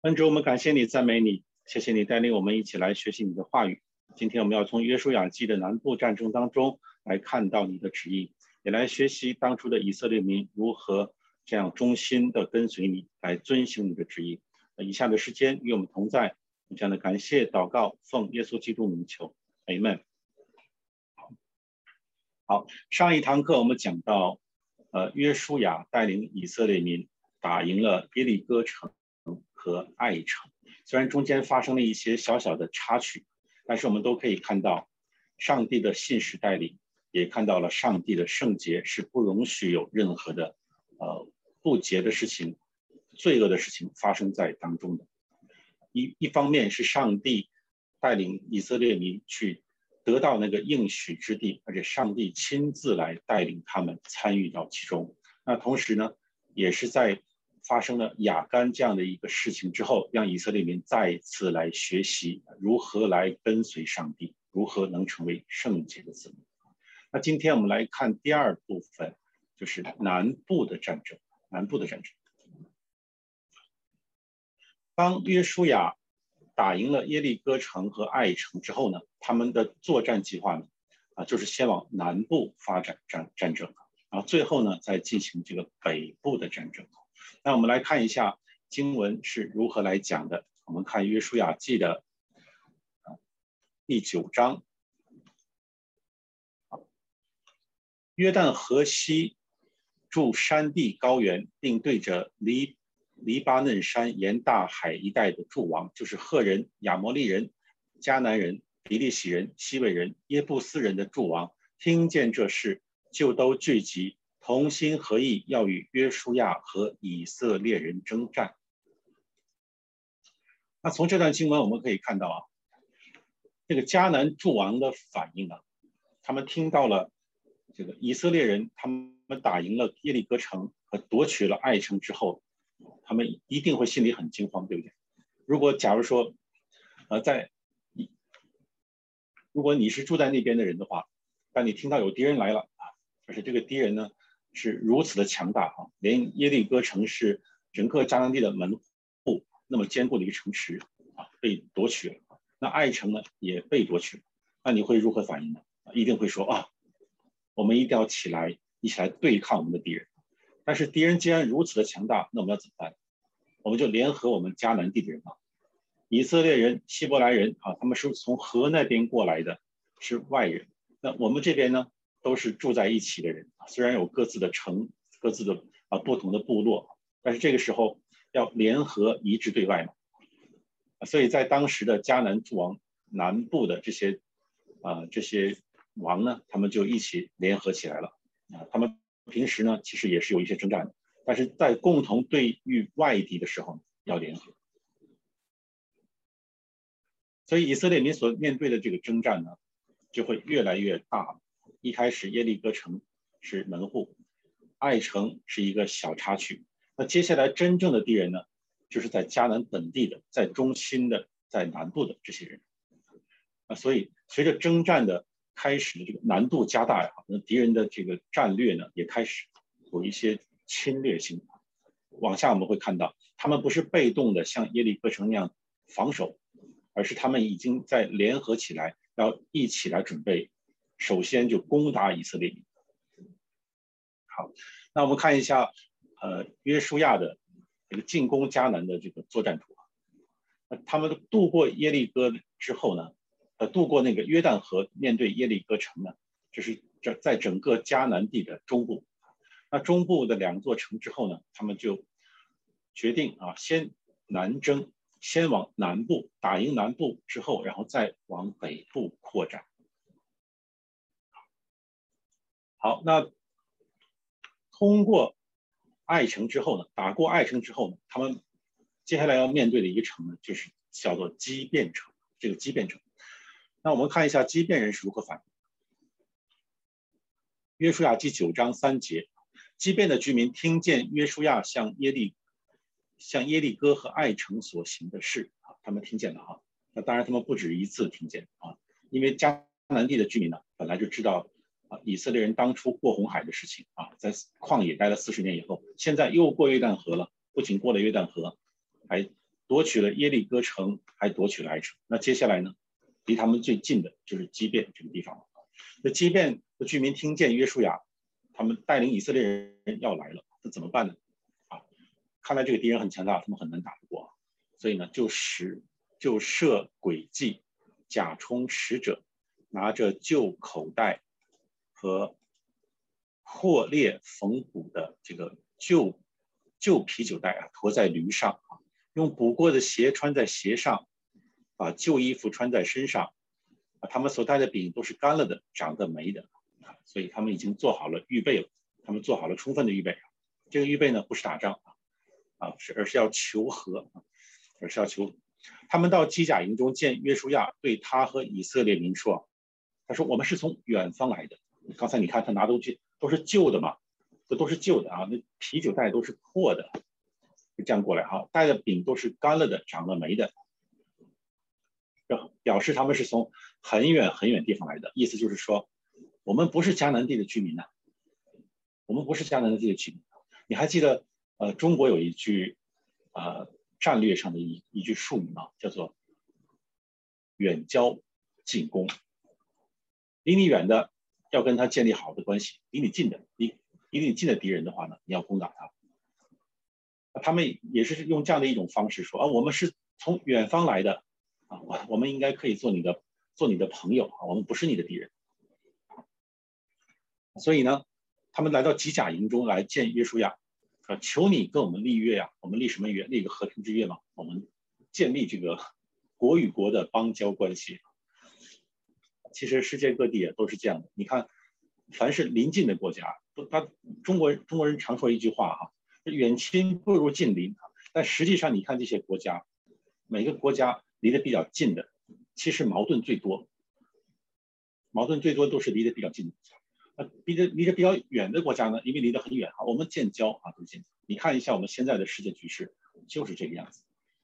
恩主，我们感谢你，赞美你，谢谢你带领我们一起来学习你的话语。今天我们要从约书亚记的南部战争当中来看到你的旨意，也来学习当初的以色列民如何这样忠心的跟随你，来遵行你的旨意。以下的时间与我们同在，这样的感谢祷告，奉耶稣基督名求 ，Amen。好，上一堂课我们讲到，约书亚带领以色列民打赢了耶利哥城和爱城，虽然中间发生了一些小小的插曲，但是我们都可以看到上帝的信实带领，也看到了上帝的圣洁是不容许有任何的不洁的事情、罪恶的事情发生在当中的。一方面是上帝带领以色列民去得到那个应许之地，而且上帝亲自来带领他们参与到其中。那同时呢，也是在发生了亚干这样的一个事情之后，让以色列民再一次来学习如何来跟随上帝，如何能成为圣洁的子民。那今天我们来看第二部分，就是南部的战争。南部的战争，当约书亚打赢了耶利哥城和爱城之后呢，他们的作战计划呢，就是先往南部发展战争，然后最后呢再进行这个北部的战争。那我们来看一下经文是如何来讲的。我们看约书亚记的第9章，约旦河西住山地高原，并对着黎巴嫩山沿大海一带的诸王，就是赫人、亚摩利人、迦南人、比利洗人、西魏人、耶布斯人的诸王，听见这事，就都聚集，同心合意，要与约书亚和以色列人征战。那从这段经文我们可以看到这个迦南诸王的反应他们听到了这个以色列人他们打赢了耶利哥城和夺取了爱城之后，他们一定会心里很惊慌，对不对？如果假如说如果你是住在那边的人的话，当你听到有敌人来了而且这个敌人呢是如此的强大连耶利哥城是整个迦南地的门户那么坚固的一个城池被夺取了，那爱城呢也被夺取了，那你会如何反应呢？一定会说我们一定要起来一起来对抗我们的敌人。但是敌人既然如此的强大，那我们要怎么办？我们就联合我们迦南地的人以色列人、希伯来人他们是从河那边过来的，是外人。那我们这边呢，都是住在一起的人，虽然有各自的城、各自的不同的部落，但是这个时候要联合一致对外所以在当时的迦南诸王南部的这些王呢，他们就一起联合起来了他们平时呢其实也是有一些征战的，但是在共同对于外敌的时候要联合。所以以色列民所面对的这个征战呢，就会越来越大。一开始耶利哥城是门户，爱城是一个小插曲。那接下来真正的敌人呢，就是在迦南本地的、在中心的、在南部的这些人。所以随着征战的开始的这个难度加大那敌人的这个战略呢，也开始有一些侵略性。往下我们会看到，他们不是被动的像耶利哥城那样防守，而是他们已经在联合起来，要一起来准备，首先就攻打以色列民。好，那我们看一下约书亚的这个进攻迦南的这个作战图他们渡过耶利哥之后呢，渡过那个约旦河，面对耶利哥城呢，就是在整个迦南地的中部。那中部的2座城之后呢，他们就决定先南征，先往南部打赢南部之后，然后再往北部扩展。好，那通过爱城之后呢，打过爱城之后呢，他们接下来要面对的一个城呢，就是叫做基遍城。这个基遍城，那我们看一下基遍人是如何反应。约书亚记9章3节，基遍的居民听见约书亚向耶利哥和爱城所行的事他们听见了那当然他们不止一次听见因为迦南地的居民呢，本来就知道以色列人当初过红海的事情在旷野待了40年以后，现在又过约旦河了，不仅过了约旦河，还夺取了耶利哥城，还夺取了爱城。那接下来呢，离他们最近的就是基遍这个地方。那基遍的居民听见约书亚他们带领以色列人要来了，那怎么办呢？啊，看来这个敌人很强大，他们很难打得过，所以呢，就设诡计，假充使者，拿着旧口袋和破裂缝补的这个旧啤酒袋啊，驮在驴上啊，用补过的鞋穿在鞋上，把旧衣服穿在身上啊，他们所带的饼都是干了的，长得霉的啊，所以他们已经做好了预备了，他们做好了充分的预备。这个预备呢，不是打仗而是要求和，而是要求。他们到基甲营中见约书亚，对他和以色列民说：“他说我们是从远方来的。刚才你看他拿东西都是旧的嘛，这都是旧的啊，那啤酒袋都是破的，就这样过来哈，带的饼都是干了的，长了霉的，表示他们是从很远很远地方来的。意思就是说，我们不是迦南地的居民呐，我们不是迦南地的居民。你还记得中国有一句战略上的一句术语吗？叫做远交近攻。离你远的要跟他建立好的关系，离你近的敌人的话呢，你要攻打他。他们也是用这样的一种方式说我们是从远方来的啊，我们应该可以做你的朋友啊，我们不是你的敌人。所以呢，他们来到基甲营中来见约书亚，求你跟我们立约呀，我们立什么约？立一个和平之约嘛，我们建立这个国与国的邦交关系。其实世界各地都是这样的。你看，凡是邻近的国家，中国人常说一句话哈，远亲不如近邻。但实际上，你看这些国家，每个国家离得比较近的，其实矛盾最多都是离得比较近的。离得比较远的国家呢，因为离得很远我们建交都建交。你看一下我们现在的世界局势就是这个样子。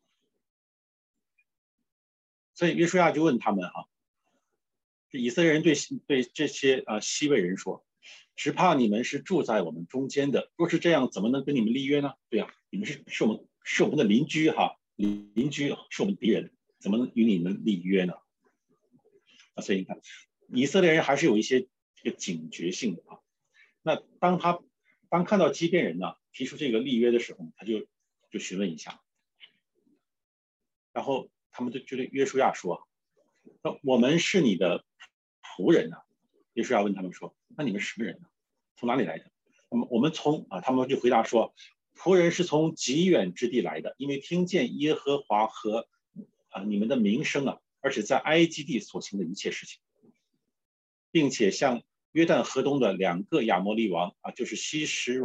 所以约书亚就问他们以色列人对这些西魏人说，只怕你们是住在我们中间的，若是这样，怎么能跟你们立约呢？对呀，你们是我们的邻居邻居是我们敌人，怎么能与你们立约呢？所以你看，以色列人还是有一些这个警觉性的那当看到基遍人呢提出这个立约的时候，他就询问一下，然后他们就对约书亚说，那我们是你的仆人约书亚问他们说，那你们什么人呢？从哪里来的？我们从他们就回答说，仆人是从极远之地来的，因为听见耶和华和你们的名声而且在埃及地所行的一切事情，并且向约旦河东的2个亚摩利王就是西什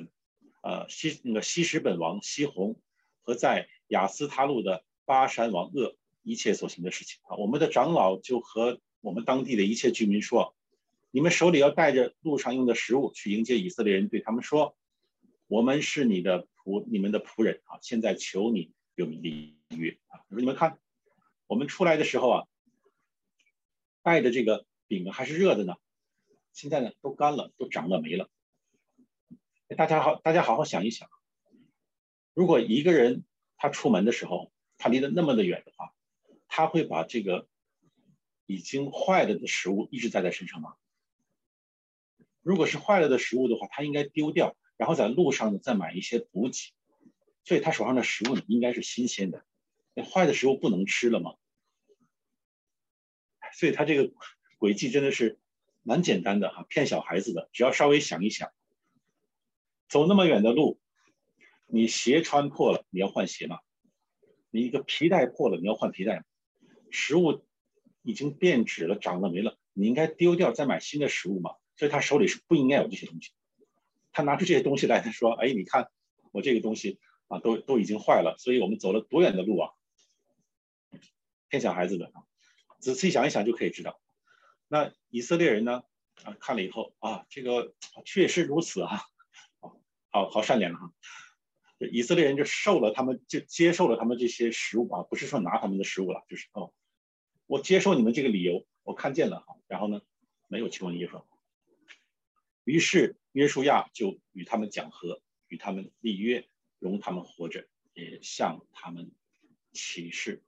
本王西宏和在亚斯他路的巴珊王噩一切所行的事情我们的长老就和我们当地的一切居民说，你们手里要带着路上用的食物去迎接以色列人，对他们说，我们是你们的仆人现在求你给我们立约你们看，我们出来的时候带的这个饼还是热的呢，现在呢都干了，都长了霉了。大家好好想一想，如果一个人他出门的时候，他离得那么的远的话，他会把这个已经坏了的食物一直带在身上吗？如果是坏了的食物的话，他应该丢掉，然后在路上呢再买一些补给。所以他手上的食物呢应该是新鲜的，坏的食物不能吃了吗？所以他这个诡计真的是蛮简单的骗小孩子的，只要稍微想一想，走那么远的路，你鞋穿破了，你要换鞋吗？你一个皮带破了，你要换皮带吗？食物已经变质了，长了霉了，你应该丢掉再买新的食物吗？所以他手里是不应该有这些东西。他拿出这些东西来，他说：“哎，你看我这个东西都已经坏了，所以我们走了多远的路骗小孩子的仔细想一想就可以知道。那以色列人呢看了以后这个确实如此好善良以色列人就接受了他们这些食物不是说拿他们的食物了，就是我接受你们这个理由，我看见了然后呢没有求问耶和华。于是约书亚就与他们讲和，与他们立约，容他们活着，也向他们启示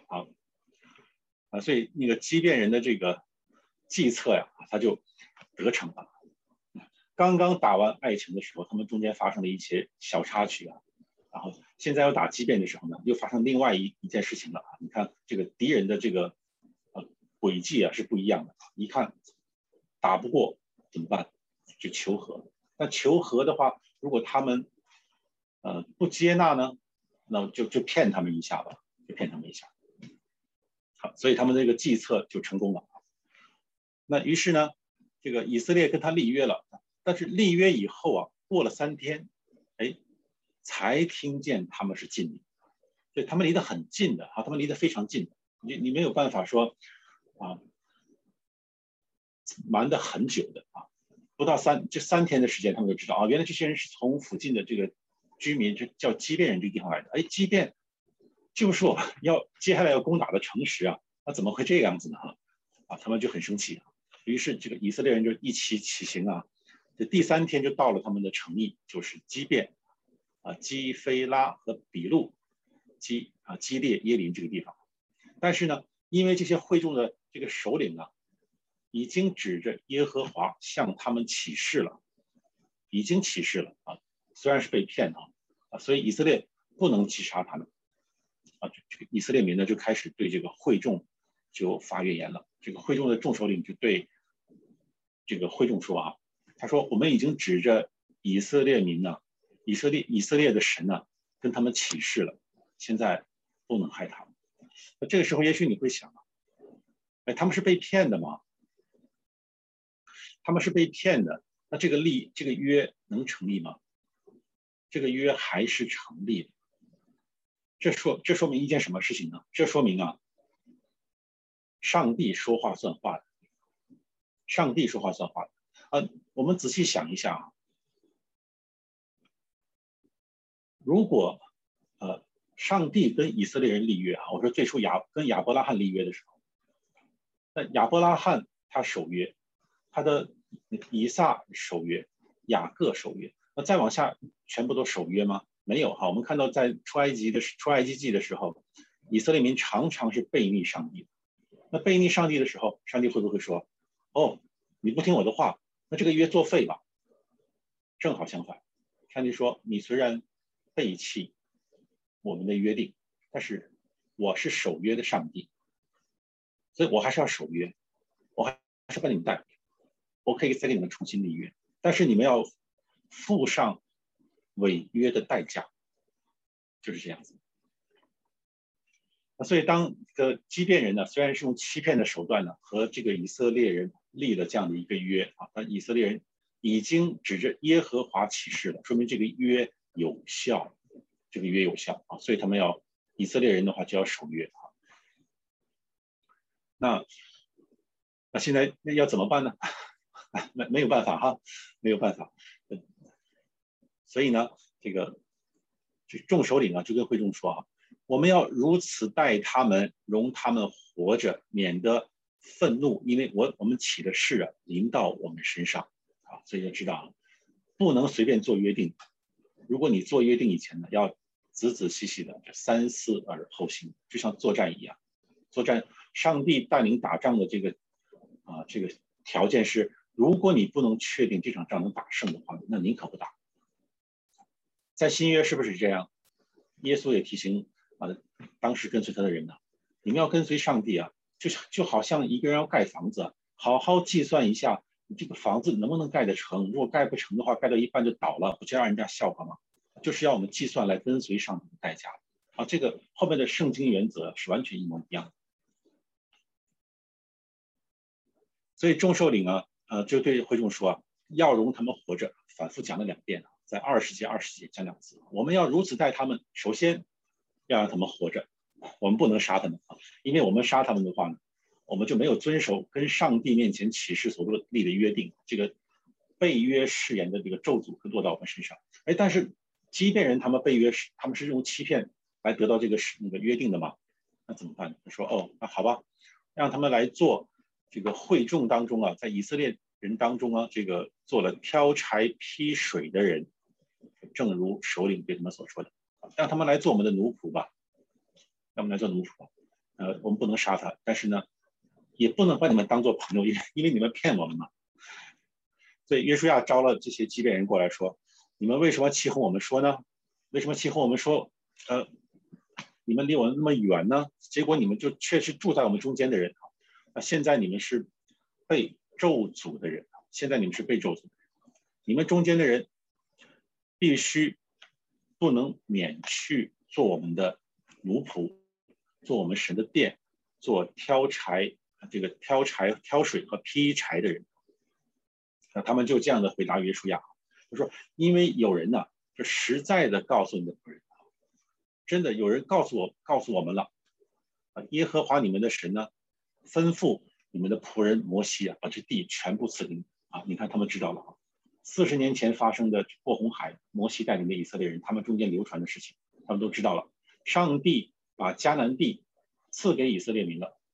所以那个畸变人的这个计策呀，他就得逞了。刚刚打完爱城的时候，他们中间发生了一些小插曲然后现在要打畸变的时候呢，又发生另外一件事情了你看这个敌人的这个轨迹是不一样的。一看打不过怎么办？就求和。那求和的话，如果他们不接纳呢，那就骗他们一下吧，好，所以他们这个计策就成功了。那于是呢，这个以色列跟他立约了，但是立约以后过了3天，才听见他们是近邻，所以他们离得很近的他们离得非常近的，你没有办法说瞒得很久的不到3天的时间，他们就知道原来这些人是从附近的这个居民，就叫畸变人这个地方来的。畸变就是我接下来要攻打的城池那怎么会这样子呢？他们就很生气于是这个以色列人就一起起行这第3天就到了他们的城邑，就是基变基菲拉和比路基列耶林这个地方。但是呢，因为这些会众的这个首领已经指着耶和华向他们起誓了，虽然是被骗所以以色列不能击杀他们这个以色列民呢就开始对这个会众就发怨言了。这个会众的众首领就对这个会众说他说我们已经指着以色列民以色列的神跟他们起誓了，现在不能害他们。那这个时候也许你会想他们是被骗的吗？他们是被骗的，那这个约能成立吗？这个约还是成立的。这说明一件什么事情呢？这说明上帝说话算话的。上帝说话算话的我们仔细想一下如果上帝跟以色列人立约我说最初跟亚伯拉罕立约的时候，那亚伯拉罕他守约，他的以撒守约，雅各守约，那再往下全部都守约吗？没有我们看到在出埃及记的时候，以色列民常常是悖逆上帝。那悖逆上帝的时候，上帝会不会说你不听我的话，那这个约作废吧？正好相反，上帝说你虽然背弃我们的约定，但是我是守约的上帝，所以我还是要守约，我还是把你们带回来，我可以再给你们重新立约，但是你们要付上违约的代价，就是这样子。所以当畸变人虽然是用欺骗的手段和这个以色列人立了这样的一个约但以色列人已经指着耶和华起誓了，说明这个约有效，所以他们以色列人的话就要守约那现在要怎么办呢？没有办法没有办法。所以呢，这众首领就跟会众说我们要如此待他们，容他们活着，免得愤怒，因为我们起的誓临到我们身上所以要知道不能随便做约定。如果你做约定以前呢，要仔仔细细的三思而后行，就像作战一样。作战，上帝带领打仗的这个条件是，如果你不能确定这场仗能打胜的话，那宁可不打。在新约是不是这样？耶稣也提醒当时跟随他的人你们要跟随上帝就好像一个人要盖房子，好好计算一下你这个房子能不能盖得成。如果盖不成的话，盖到一半就倒了，不就让人家笑话吗？就是要我们计算来跟随上帝的代价这个后面的圣经原则是完全一模一样的。所以众首领就对会众说要容他们活着，反复讲了2遍在20节讲2次。我们要如此待他们，首先要让他们活着，我们不能杀他们因为我们杀他们的话呢，我们就没有遵守跟上帝面前起誓所立的约定，这个背约誓言的这个咒诅会落到我们身上。但是畸变人他们背约，他们是用欺骗来得到这个约定的嘛？那怎么办？他说那好吧，让他们来做这个会众当中在以色列人当中这个做了挑柴劈水的人，正如首领对他们所说的，让他们来做我们的奴仆吧。 让我们来做奴仆，我们不能杀他，但是呢，也不能把你们当做朋友，因为你们骗我们嘛。所以约书亚招了这些基遍人过来说，你们为什么欺哄我们说呢？为什么欺哄我们说，你们离我们那么远呢？结果你们就却是住在我们中间的人，现在你们是被咒诅的人，现在你们是被咒诅的人，你们中间的人必须不能免去做我们的奴仆，做我们神的殿，做挑柴、挑水和劈柴的人。他们就这样的回答约书亚，他说：“因为有人呢，就实在的告诉你的仆人，真的有人告诉我们了，耶和华你们的神呢，吩咐你们的仆人摩西把这地全部赐给你啊！你看他们知道了，40年前发生的过红海，摩西带领的以色列人，他们中间流传的事情，他们都知道了。上帝把迦南地赐给以色列民了，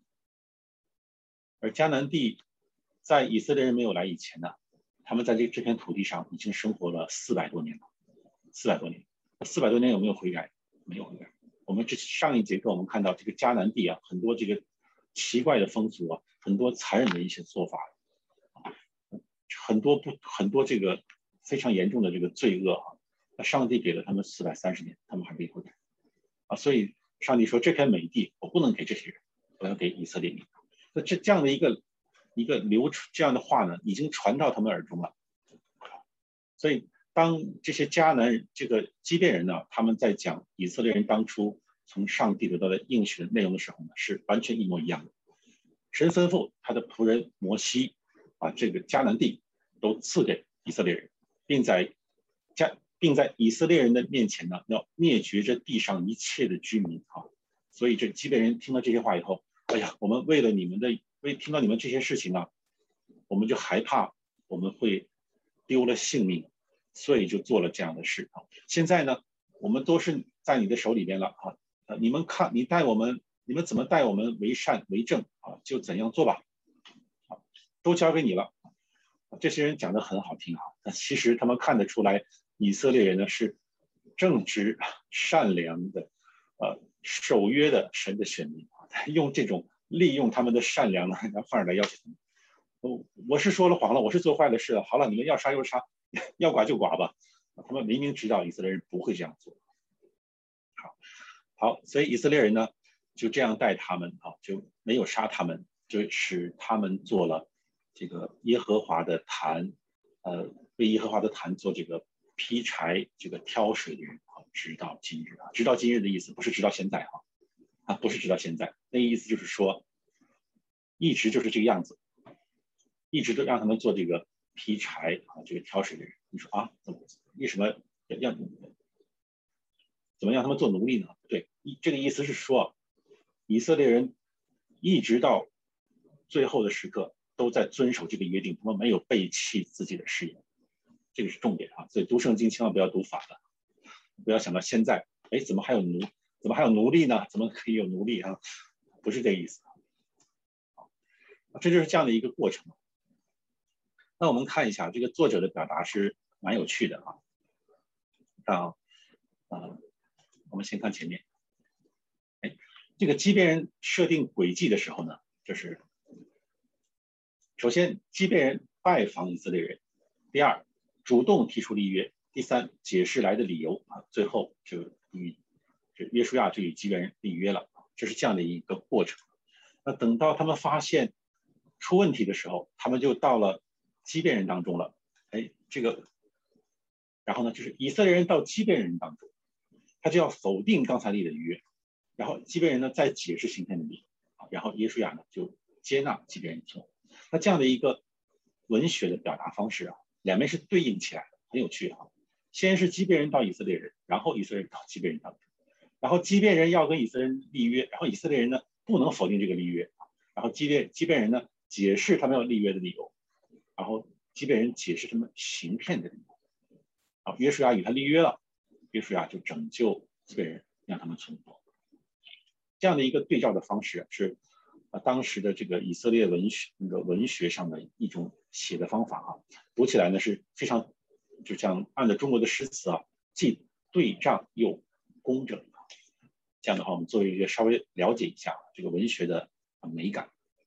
而迦南地在以色列人没有来以前呢，他们在这片土地上已经生活了400多年了，400多年，400多年有没有悔改？没有悔改。我们上一节课我们看到这个迦南地很多这个奇怪的风俗很多残忍的一些做法，很多这个非常严重的这个罪恶那上帝给了他们430年，他们还没悔改所以上帝说这片美地我不能给这些人，我要给以色列民。那这样的一个这样的话呢，已经传到他们耳中了。所以当这些迦南人这个基遍人呢，他们在讲以色列人当初从上帝得到的应许的内容的时候呢，是完全一模一样的。神吩咐他的仆人摩西把这个迦南地都赐给以色列人，并在以色列人的面前呢，要灭绝这地上一切的居民所以这基遍人听了这些话以后，哎呀，我们为听到你们这些事情我们就害怕我们会丢了性命，所以就做了这样的事现在呢，我们都是在你的手里边了你们看你们怎么待我们为善为正就怎样做吧都交给你了。这些人讲得很好听其实他们看得出来以色列人呢是正直善良的守约的神的选民利用他们的善良呢，反而来要求他们。我是说了谎了，我是做坏了事了，好了，你们要杀就杀，要剐就剐吧。他们明明知道以色列人不会这样做。好，所以以色列人呢就这样待他们就没有杀他们，就使他们做了这个耶和华的坛，为耶和华的坛做这个劈柴、这个挑水的人直到今日直到今日的意思不是直到现在不是直到现在，那个意思就是说，一直就是这个样子，一直都让他们做这个劈柴这个挑水的人。你说为什么怎么让他们做奴隶呢？对，这个意思是说，以色列人一直到最后的时刻都在遵守这个约定，他们没有背弃自己的誓言，这个是重点所以读圣经千万不要读反了，不要想到现在，怎么还有奴隶呢？怎么可以有奴隶不是这个意思这就是这样的一个过程。那我们看一下这个作者的表达是蛮有趣的我们先看前面。这个基遍人设定轨迹的时候呢，就是首先基遍人拜访以色列人，第二主动提出立约，第三解释来的理由最后就与约书亚就与基遍人立约了，这是这样的一个过程。那等到他们发现出问题的时候，他们就到了基遍人当中了。然后呢，就是以色列人到基遍人当中，他就要否定刚才立的约，然后基遍人呢再解释今天的立，然后约书亚呢就接纳基遍人听。那这样的一个文学的表达方式两边是对应起来的，很有趣先是基遍人到以色列人，然后以色列人到基遍人当中，然后基遍人要跟以色列人立约，然后以色列人呢不能否定这个立约，然后基遍人呢解释他们要立约的理由，然后基遍人解释他们行骗的理由。约书亚与他立约了，约书亚就拯救基遍人，让他们存活。这样的一个对照的方式是当时的这个以色列文学上的一种写的方法读起来呢是非常就像按照中国的诗词既对仗又工整。 这样的话，我们做一个稍微了解一下这个文学的美感。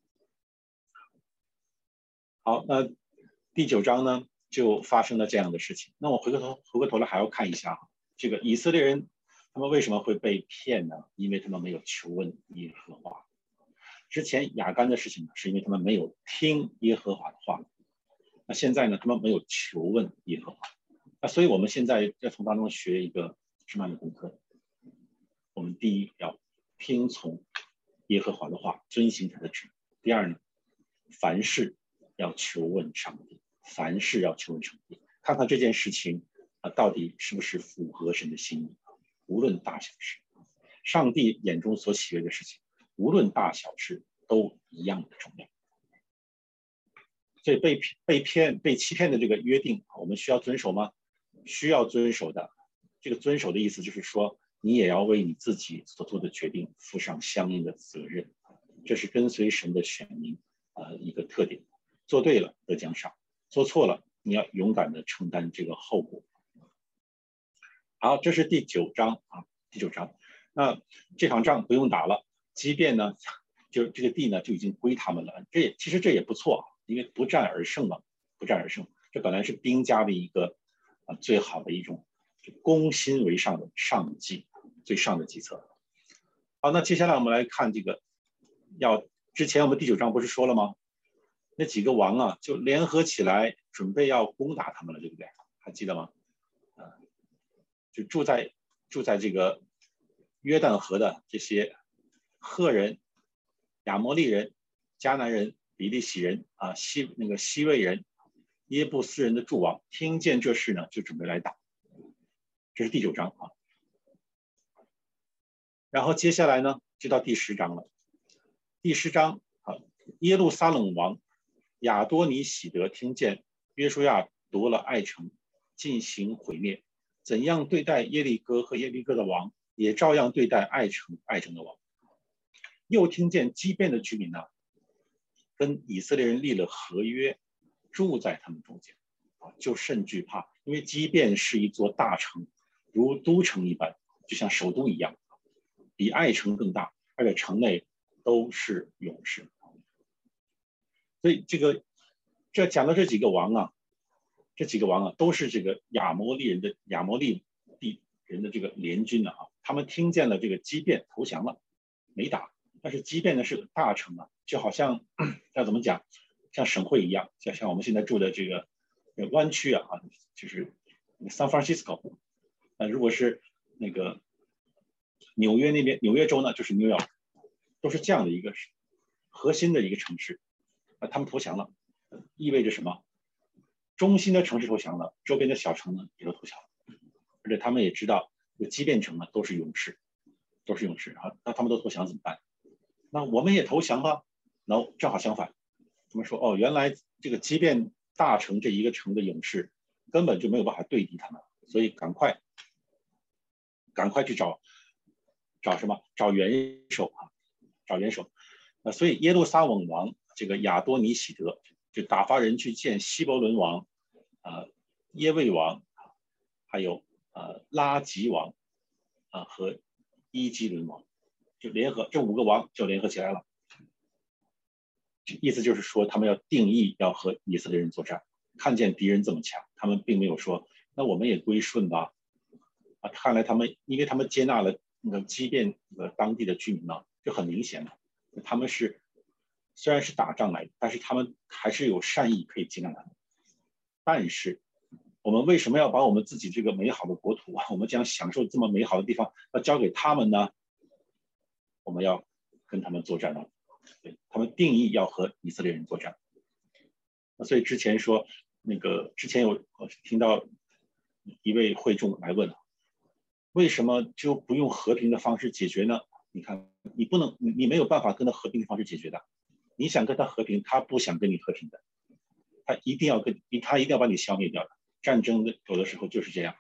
好，那第9章呢就发生了这样的事情。那我回过头来还要看一下这个以色列人他们为什么会被骗呢？因为他们没有求问耶和华。之前亚干的事情呢，是因为他们没有听耶和华的话。那现在呢，他们没有求问耶和华。那所以我们现在要从当中学一个什么样的功课？我们第一要听从耶和华的话，遵行他的旨。第二呢，凡事要求问上帝，凡事要求问上帝，看看这件事情到底是不是符合神的心意，无论大小事，上帝眼中所喜悦的事情，无论大小事都一样的重要。所以被欺骗的这个约定，我们需要遵守吗？需要遵守的。这个遵守的意思就是说，你也要为你自己所做的决定负上相应的责任。这是跟随神的选民一个特点。做对了得奖赏，做错了你要勇敢的承担这个后果。好，这是第9章第9章。那这场仗不用打了，即便呢，就这个地呢就已经归他们了。其实这也不错，因为不战而胜嘛，不战而胜，这本来是兵家的一个最好的一种攻心为上的上计，最上的计策。好，那接下来我们来看这个，之前我们第9章不是说了吗？那几个王就联合起来准备要攻打他们了，对不对？还记得吗？就住在这个约旦河的这些赫人、亚摩利人、迦南人、比利洗人西魏人、耶布斯人的诸王，听见这事呢，就准备来打。这是第9章然后接下来呢，就到第10章了。第10章耶路撒冷王亚多尼喜德听见约书亚夺了爱城，进行毁灭，怎样对待耶利哥和耶利哥的王，也照样对待爱城的王。又听见基遍的居民跟以色列人立了合约，住在他们中间就甚惧怕，因为基遍是一座大城，如都城一般，就像首都一样，比爱城更大，而且城内都是勇士。所以这讲的这几个王都是这个亚摩利地人的这个联军他们听见了这个基遍投降了，没打。但是基遍呢是个大城就好像要怎么讲，像省会一样，像我们现在住的这个湾区就是 San Francisco。如果是那个纽约州呢，就是 New York， 都是这样的一个核心的一个城市。他们投降了，意味着什么？中心的城市投降了，周边的小城呢也都投降了，而且他们也知道基遍城都是勇士，那他们都投降怎么办？那我们也投降吧？No， 正好相反，他们说原来这个基遍大城这一个城的勇士根本就没有办法对敌他们，所以赶快去找什么？找元首。所以耶路撒冷王这个亚多尼喜德就打发人去见希伯伦王、耶卫王，还有拉吉王和伊基伦王，就联合这5个王就联合起来了。意思就是说，他们要定义要和以色列人作战。看见敌人这么强，他们并没有说那我们也归顺吧。看来因为他们接纳了那个基遍当地的居民就很明显了，他们虽然是打仗来的，但是他们还是有善意可以接纳他们。但是我们为什么要把我们自己这个美好的国土我们将享受这么美好的地方要交给他们呢？我们要跟他们作战了。对，他们定义要和以色列人作战。所以之前有听到一位会众来问，为什么就不用和平的方式解决呢？你看，你没有办法跟他和平的方式解决的。你想跟他和平，他不想跟你和平的，他一定要把你消灭掉的。战争有的时候就是这样。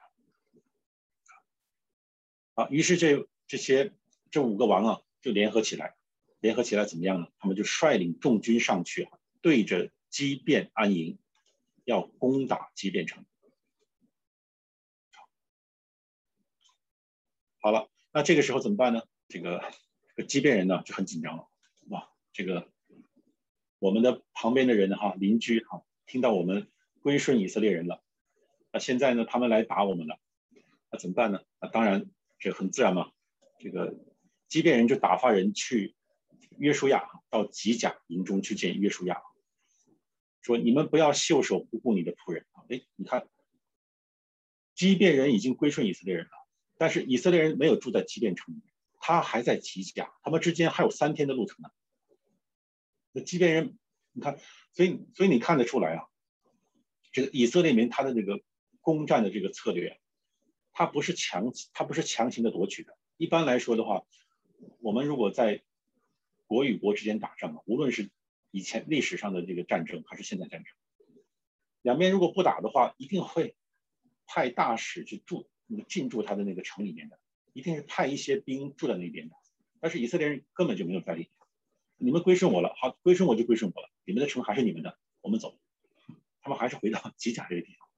于是这5个王就联合起来怎么样呢？他们就率领众军上去对着基遍安营，要攻打基遍城。好了，那这个时候怎么办呢？ 这个基遍人呢就很紧张了，哇，这个我们的旁边的人哈，邻居哈，听到我们归顺以色列人了，那现在呢他们来打我们了，那怎么办呢？那当然这很自然嘛，这个基遍人就打发人去约书亚到吉甲营中去见约书亚，说你们不要袖手不顾你的仆人。哎，你看基遍人已经归顺以色列人了，但是以色列人没有住在基遍城里面，他还在吉甲，他们之间还有3天的路程呢。那基遍人，你看，所以你看得出来啊，这个以色列民他的这个攻占的这个策略，他不是强行的夺取的。一般来说的话，我们如果在国与国之间打仗，无论是以前历史上的这个战争还是现在战争，两边如果不打的话，一定会派大使去进驻他的那个城里面的，一定是派一些兵住在那边的。但是以色列人根本就没有在理，你们归顺我了，好，归顺我就归顺我了，你们的城还是你们的，我们走。他们还是回到吉甲这个地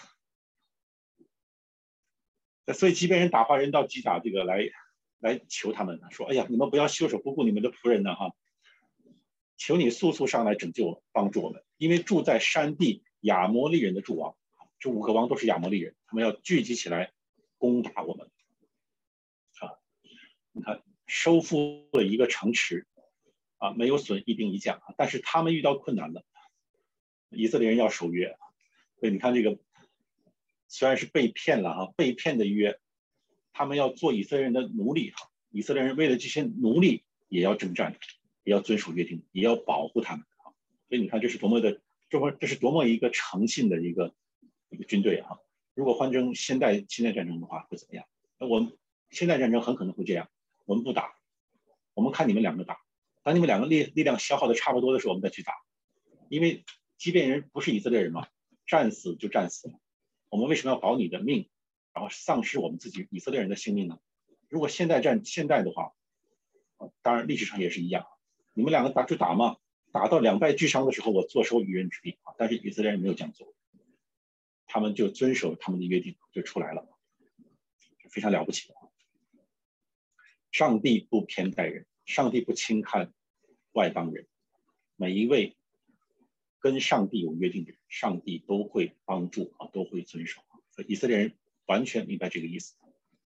方。所以即便人打发人到吉甲这个来求他们，说：“哎呀，你们不要袖手不顾你们的仆人呢哈，求你速速上来拯救帮助我们，因为住在山地亚摩利人的诸王，这5个王都是亚摩利人，他们要聚集起来攻打我们。啊，你看收复了一个城池啊，没有损一兵一将，但是他们遇到困难了。以色列人要守约，所以你看这个虽然是被骗了哈，被骗的约，他们要做以色列人的奴隶哈，以色列人为了这些奴隶也要征战，也要遵守约定，也要保护他们啊。所以你看这是多么一个诚信的一个军队啊！如果换成现代战争的话会怎么样？我们现代战争很可能会这样，我们不打，我们看你们2个打，当你们2个力量消耗的差不多的时候，我们再去打，因为即便人不是以色列人嘛，战死就战死了。我们为什么要保你的命，然后丧失我们自己以色列人的性命呢？如果现代的话，当然历史上也是一样，你们2个打嘛，打到2败俱伤的时候，我坐收渔人之利啊。但是以色列人没有这样做，他们就遵守他们的约定，就出来了，非常了不起的。上帝不偏待人，上帝不轻看外邦人，每一位跟上帝有约定的人，上帝都会帮助啊，都会遵守。所以以色列人完全明白这个意思。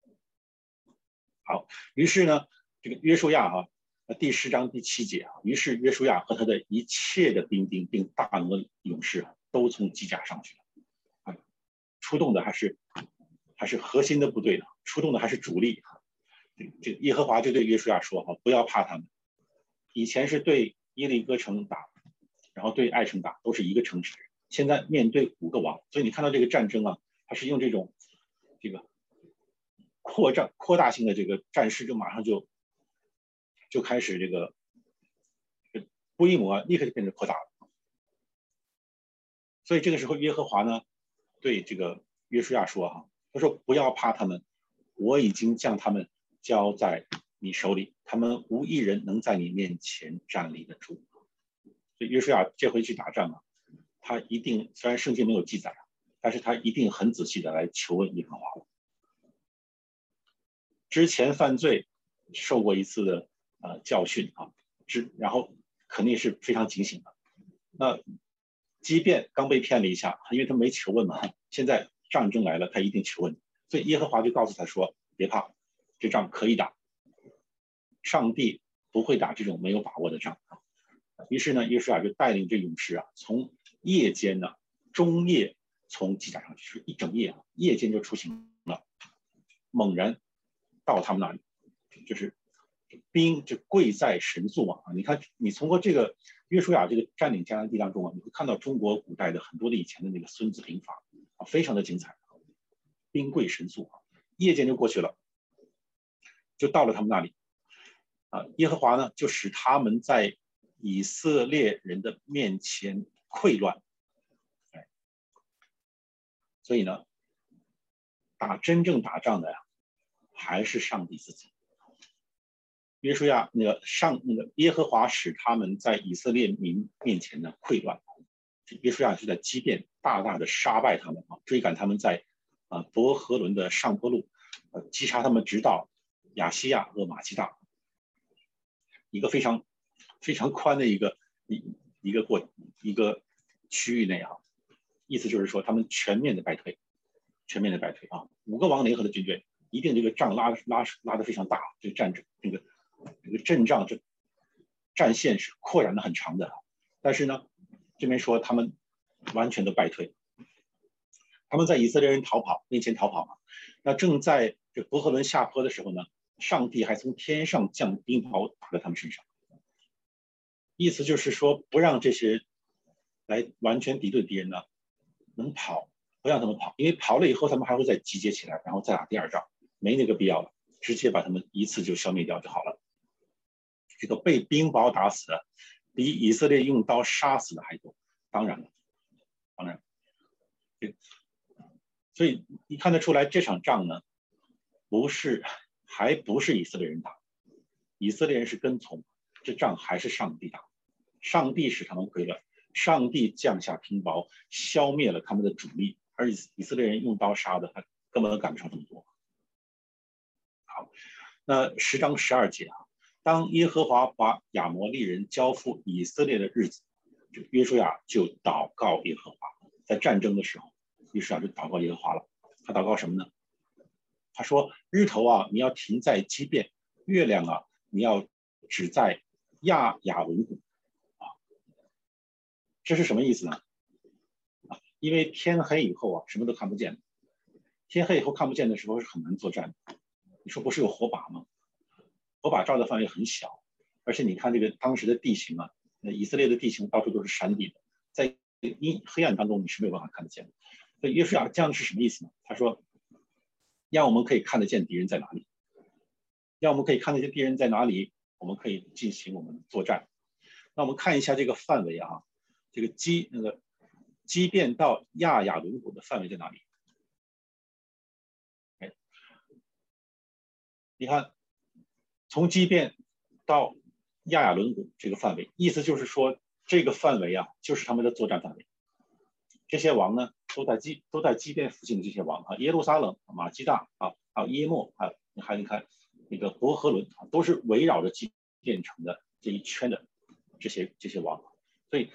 好，于是呢，这个约书亚哈，第10章第7节啊，于是约书亚和他的一切的兵丁并大能的勇士都从吉甲上去了，啊，出动的还是核心的部队的，出动的还是主力。这耶和华就对约书亚说哈，不要怕他们。以前是对耶利哥城打，然后对爱城打，都是一个城池。现在面对5个王，所以你看到这个战争啊，它是用这个扩大性的这个战事，就马上就开始这个规模立刻就变成扩大了。所以这个时候耶和华呢对这个约书亚说哈，他说不要怕他们，我已经将他们交在你手里，他们无一人能在你面前站立得住。所以约书亚这回去打仗啊，他一定虽然圣经没有记载，但是他一定很仔细的来求问耶和华。之前犯罪受过一次的教训啊，然后肯定是非常警醒的。那即便刚被骗了一下，因为他没求问嘛，现在战争来了，他一定求问。所以耶和华就告诉他说：“别怕，这仗可以打，上帝不会打这种没有把握的仗。”于是呢，约书亚就带领这勇士啊，从夜间呢，中夜从吉甲上去，就是一整夜，夜间就出行了，猛然到他们那里，就是兵就跪在神宿嘛。你看，你通过这个约书亚这个占领迦南地当中啊，你会看到中国古代的很多的以前的那个孙子兵法啊，非常的精彩。兵跪神宿啊，夜间就过去了，就到了他们那里啊。耶和华呢，就使他们在以色列人的面前溃乱。所以呢，真正打仗的呀，还是上帝自己。约书亚那个耶和华使他们在以色列民面前呢溃乱。约书亚就在基遍大大的杀败他们啊，追赶他们在伯和伦的上坡路，击杀他们直到亚细亚和马基大，一个非常宽的一个区域内啊，意思就是说他们全面的败退啊，5个王联合的军队，一定这个仗拉得非常大，这个阵仗这战线是扩展的很长的，但是呢，这边说他们完全的败退，他们在以色列人面前逃跑嘛，那正在这伯和伦下坡的时候呢，上帝还从天上降冰雹打在他们身上，意思就是说不让这些来完全敌对敌人呢能跑，不让他们跑，因为跑了以后他们还会再集结起来，然后再打第2仗，没那个必要了，直接把他们一次就消灭掉就好了。这个被冰雹打死的比以色列用刀杀死的还多，当然了，所以你看得出来这场仗呢，还不是以色列人打，以色列人是跟从，这仗还是上帝打，上帝使他们溃乱，上帝降下冰雹，消灭了他们的主力，而以色列人用刀杀的，他根本赶不上这么多。好，那10章12节啊，当耶和华把亚摩利人交付以色列的日子，约书亚就祷告耶和华，在战争的时候，约书亚就祷告耶和华了。他祷告什么呢？他说：日头啊，你要停在基遍；月亮啊，你要只在亚伦谷。啊，这是什么意思呢？因为天黑以后啊，什么都看不见。天黑以后看不见的时候是很难作战的。你说不是有火把吗？火把照的范围很小，而且你看这个当时的地形啊，以色列的地形到处都是山地的，在黑暗当中你是没有办法看得见的。所以约书亚这样是什么意思呢？他说，让我们可以看得见敌人在哪里，让我们可以看得见敌人在哪里，我们可以进行我们的作战。那我们看一下这个范围啊，这个基遍到亚伦谷的范围在哪里？你看，从基遍到亚伦谷这个范围，意思就是说，这个范围啊，就是他们的作战范围。这些王呢，都在基遍附近的这些王啊，耶路撒冷、马基大啊，还有耶莫啊，你看那个伯和伦啊，都是围绕着基遍城的这一圈的这些王。所以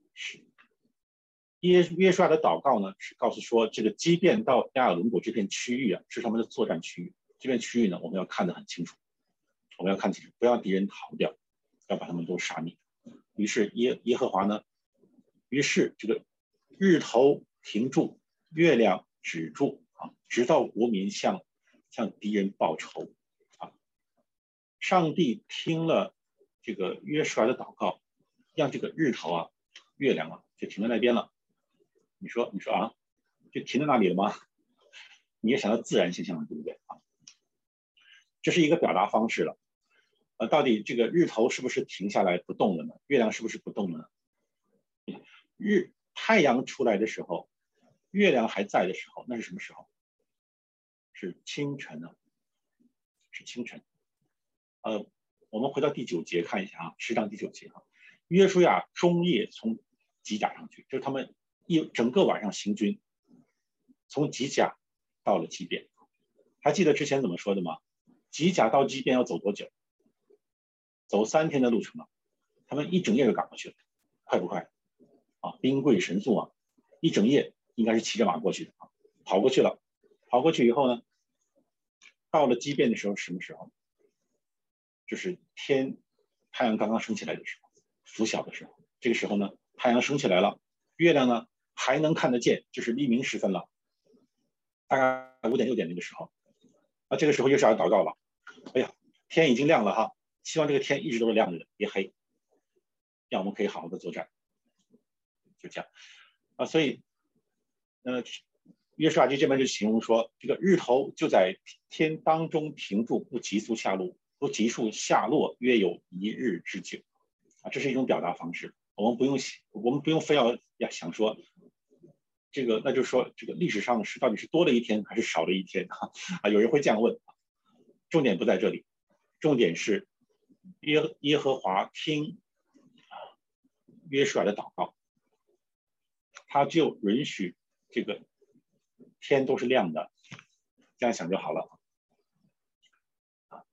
约书亚的祷告呢，是告诉说，这个基遍到亚伦谷这片区域啊，是他们的作战区域。这片区域呢，我们要看得很清楚，我们要看清楚，不要敌人逃掉，要把他们都杀灭。于是耶和华呢，于是这个日头停住，月亮止住啊，直到国民向敌人报仇啊。上帝听了这个约书亚的祷告，让这个日头啊、月亮啊就停在那边了。你说啊，就停在那里了吗？你也想到自然现象了，对不对啊？这是一个表达方式了。到底这个日头是不是停下来不动了呢？月亮是不是不动了呢？太阳出来的时候，月亮还在的时候，那是什么时候？是清晨呢？是清晨。我们回到第9节看一下啊，10章第9节啊，约书亚中夜从吉甲上去，就是他们整个晚上行军，从吉甲到了基遍。还记得之前怎么说的吗？吉甲到基遍要走多久？走3天的路程了，他们一整夜就赶过去了，快不快？啊，兵贵神速啊，一整夜应该是骑着马过去的啊，跑过去了。跑过去以后呢，到了基遍的时候是什么时候？就是太阳刚刚升起来的时候，拂晓的时候。这个时候呢，太阳升起来了，月亮呢还能看得见，就是黎明时分了，大概5点6点那个时候。这个时候约书亚祷告了，哎呀，天已经亮了哈，希望这个天一直都是亮着的，别黑，让我们可以好好的作战。就这样啊，所以约书亚记这边就形容说，这个日头就在天当中停住，不急速下落，约有1日之久啊，这是一种表达方式。我们不用非要想说这个，那就是说这个历史上到底是多了1天还是少了1天啊？有人会这样问，重点不在这里，重点是耶和华听约书亚的祷告，他就允许这个天都是亮的，这样想就好了。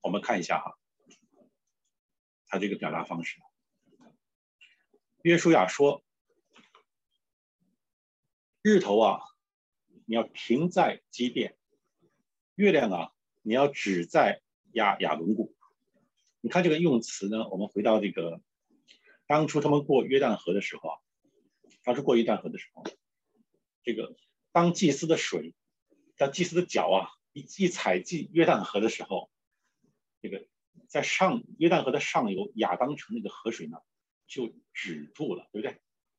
我们看一下哈，他这个表达方式。约书亚说：“日头啊，你要停在基甸；月亮啊，你要止在亚伦谷。”你看这个用词呢，我们回到这个当初他们过约旦河的时候啊，这个当祭司的水，当祭司的脚啊一踩进约旦河的时候，这个在约旦河的上游亚当城那个河水呢就止住了，对不对？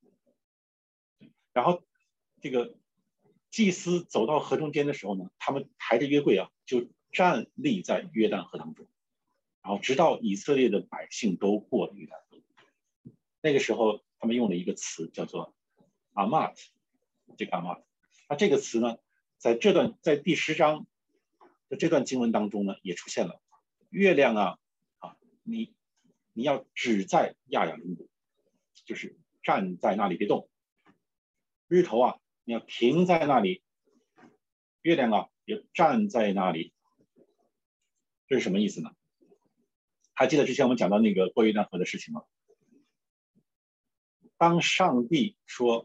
然后这个祭司走到河中间的时候呢，他们抬着约柜啊，就站立在约旦河当中，然后直到以色列的百姓都过了约旦河。那个时候他们用了一个词叫做阿玛特，这个阿玛特，那这个词呢，在第10章的这段经文当中呢，也出现了。月亮啊，你要止在亚伦谷，就是站在那里别动。日头啊，你要停在那里；月亮啊，也站在那里。这是什么意思呢？还记得之前我们讲到那个过约旦河的事情吗？当上帝说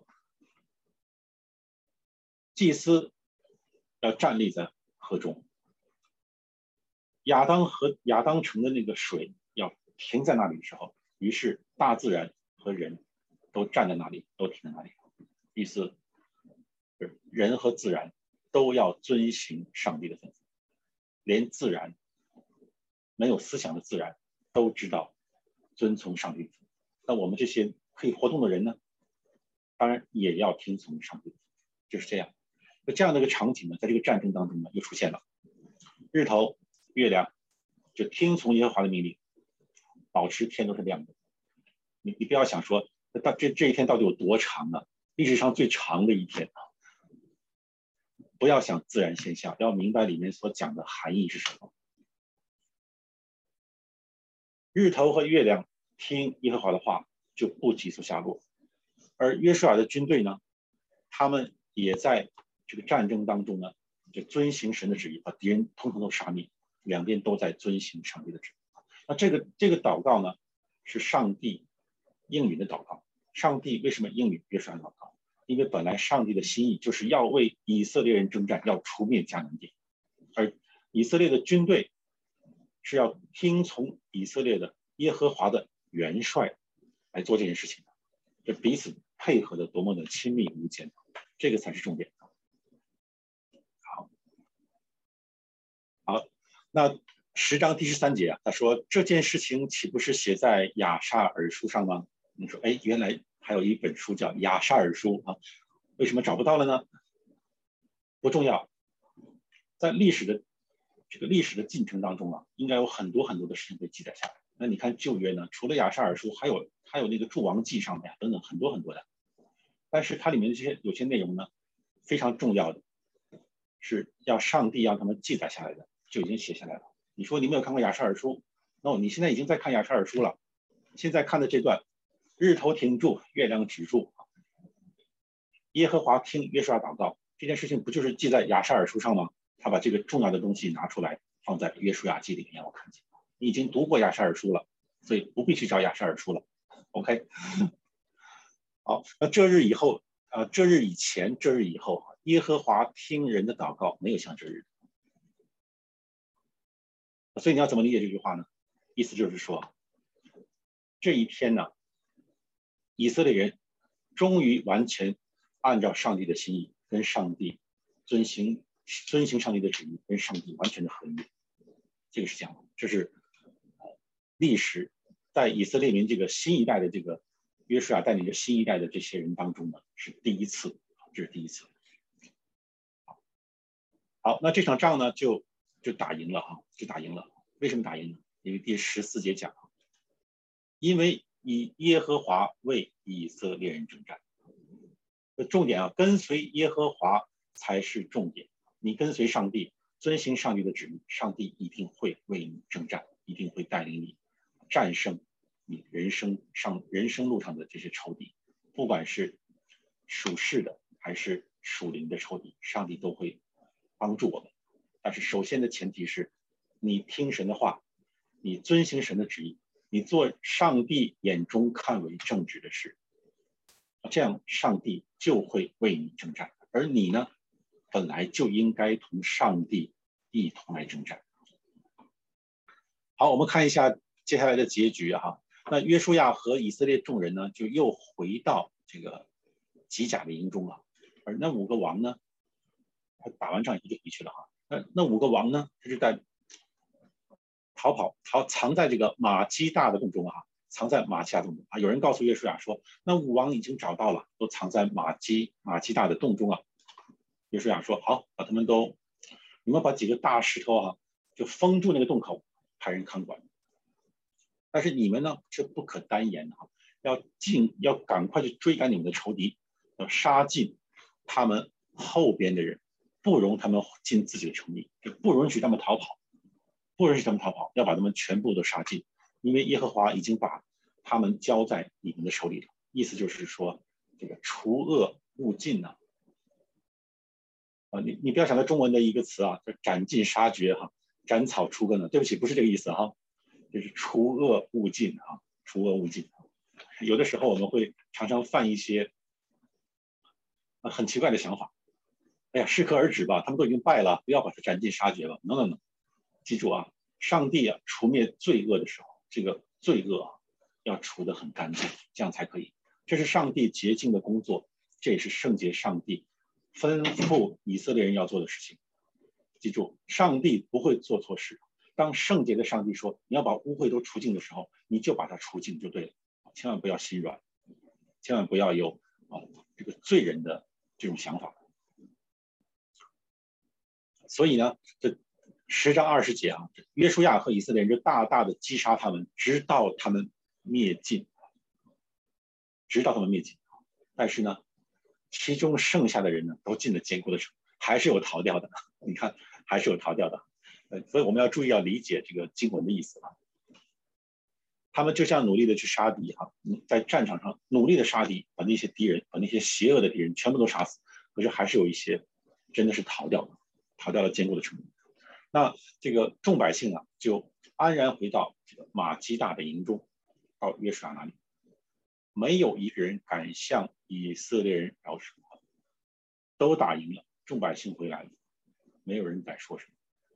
祭司要站立在河中，亚当城的那个水要停在那里的时候，于是大自然和人都站在那里，都停在那里。意思是人和自然都要遵行上帝的吩咐，连自然没有思想的自然都知道遵从上帝的吩咐。那我们这些可以活动的人呢，当然也要听从上帝的吩咐，就是这样。那这样的一个场景呢，在这个战争当中呢，又出现了。日头、月亮就听从耶和华的命令，保持天都是亮的。你不要想说，这一天到底有多长呢？历史上最长的一天。不要想自然现象，要明白里面所讲的含义是什么。日头和月亮听耶和华的话，就不急速下落。而约书亚的军队呢，他们也在这个战争当中呢，就遵行神的旨意，把敌人统统都杀灭。两边都在遵行上帝的旨意。那这个祷告呢，是上帝应允的祷告。上帝为什么应允约书亚的祷告？因为本来上帝的心意就是要为以色列人征战，要除灭迦南地，而以色列的军队是要听从以色列的耶和华的元帅来做这件事情的，这彼此配合的多么的亲密无间，这个才是重点。好，那10章第13节啊，他说这件事情岂不是写在亚沙尔书上吗？你说，哎，原来还有一本书叫亚沙尔书啊，为什么找不到了呢？不重要，在历史的进程当中啊，应该有很多很多的事情被记载下来。那你看旧约呢，除了亚沙尔书，还有那个诸王记上面等等很多很多的，但是它里面的有些内容呢，非常重要的，是要上帝让他们记载下来的，就已经写下来了。你说你没有看过亚沙尔书，那你现在已经在看亚沙尔书了。现在看的这段，日头停住，月亮止住，耶和华听约书亚祷告，这件事情不就是记在亚沙尔书上吗？他把这个重要的东西拿出来放在约书亚记里面，让我看见。你已经读过亚沙尔书了，所以不必去找亚沙尔书了。OK， 好，那这日以后，这日以前，这日以后，耶和华听人的祷告，没有像这日。所以你要怎么理解这句话呢？意思就是说，这一天呢，以色列人终于完全按照上帝的心意，跟上帝遵行上帝的旨意，跟上帝完全的合一。这个是这样的，这是历史在以色列民这个新一代的这个约书亚带领着新一代的这些人当中呢，是第一次，这是第一次。好，那这场仗呢就打赢了哈，就打赢了。为什么打赢呢？因为第14节讲，因为以耶和华为以色列人征战。重点啊，跟随耶和华才是重点。你跟随上帝，遵行上帝的旨意，上帝一定会为你征战，一定会带领你战胜你人生路上的这些仇敌，不管是属世的还是属灵的仇敌，上帝都会帮助我们。但是首先的前提是，你听神的话， 你遵行神的旨意，你做上帝眼中看为正直的事，这样上帝就会为你征战，而你呢，本来就应该同上帝一同来征战。好，我们看一下接下来的结局哈。那约书亚和以色列众人呢，就又回到这个吉甲的营中了。而那5个王呢，他打完仗以后就回去了哈。那5个王呢，他就在藏在这个马基大的洞中啊，藏在马基大洞中啊。有人告诉约书亚说，那5王已经找到了，都藏在马基大的洞中啊。约书亚说，好，你们把几个大石头啊，就封住那个洞口，派人看管。但是你们呢，是不可单言的啊，要赶快去追赶你们的仇敌，要杀尽他们后边的人，不容他们进自己的城里，就不允许他们逃跑，要把他们全部都杀尽，因为耶和华已经把他们交在你们的手里了。意思就是说，这个除恶务尽呢。你不要想到中文的一个词啊，叫斩尽杀绝哈，斩草除根呢。对不起，不是这个意思哈，就是除恶务尽啊，除恶务尽。有的时候我们会常常犯一些很奇怪的想法。哎呀，适可而止吧，他们都已经败了，不要把它斩尽杀绝了。No，记住啊，上帝啊除灭罪恶的时候，这个罪恶啊要除得很干净，这样才可以。这是上帝洁净的工作，这也是圣洁上帝吩咐以色列人要做的事情。记住，上帝不会做错事。当圣洁的上帝说你要把污秽都除尽的时候，你就把它除尽就对了，千万不要心软，千万不要有这个罪人的这种想法。所以呢，这10章20节啊，约书亚和以色列人就大大的击杀他们，直到他们灭尽。但是呢，其中剩下的人呢，都进了坚固的城，还是有逃掉的。你看，还是有逃掉的。所以我们要注意，要理解这个经文的意思啊。他们就像努力的去杀敌哈，在战场上努力的杀敌，把那些敌人，把那些邪恶的敌人全部都杀死。可是还是有一些真的是逃掉了坚固的城。那这个众百姓啊，就安然回到这个马基大的营中，到约书亚那里。没有一个人敢向以色列人饶舌，都打赢了，众百姓回来了，没有人敢说什么。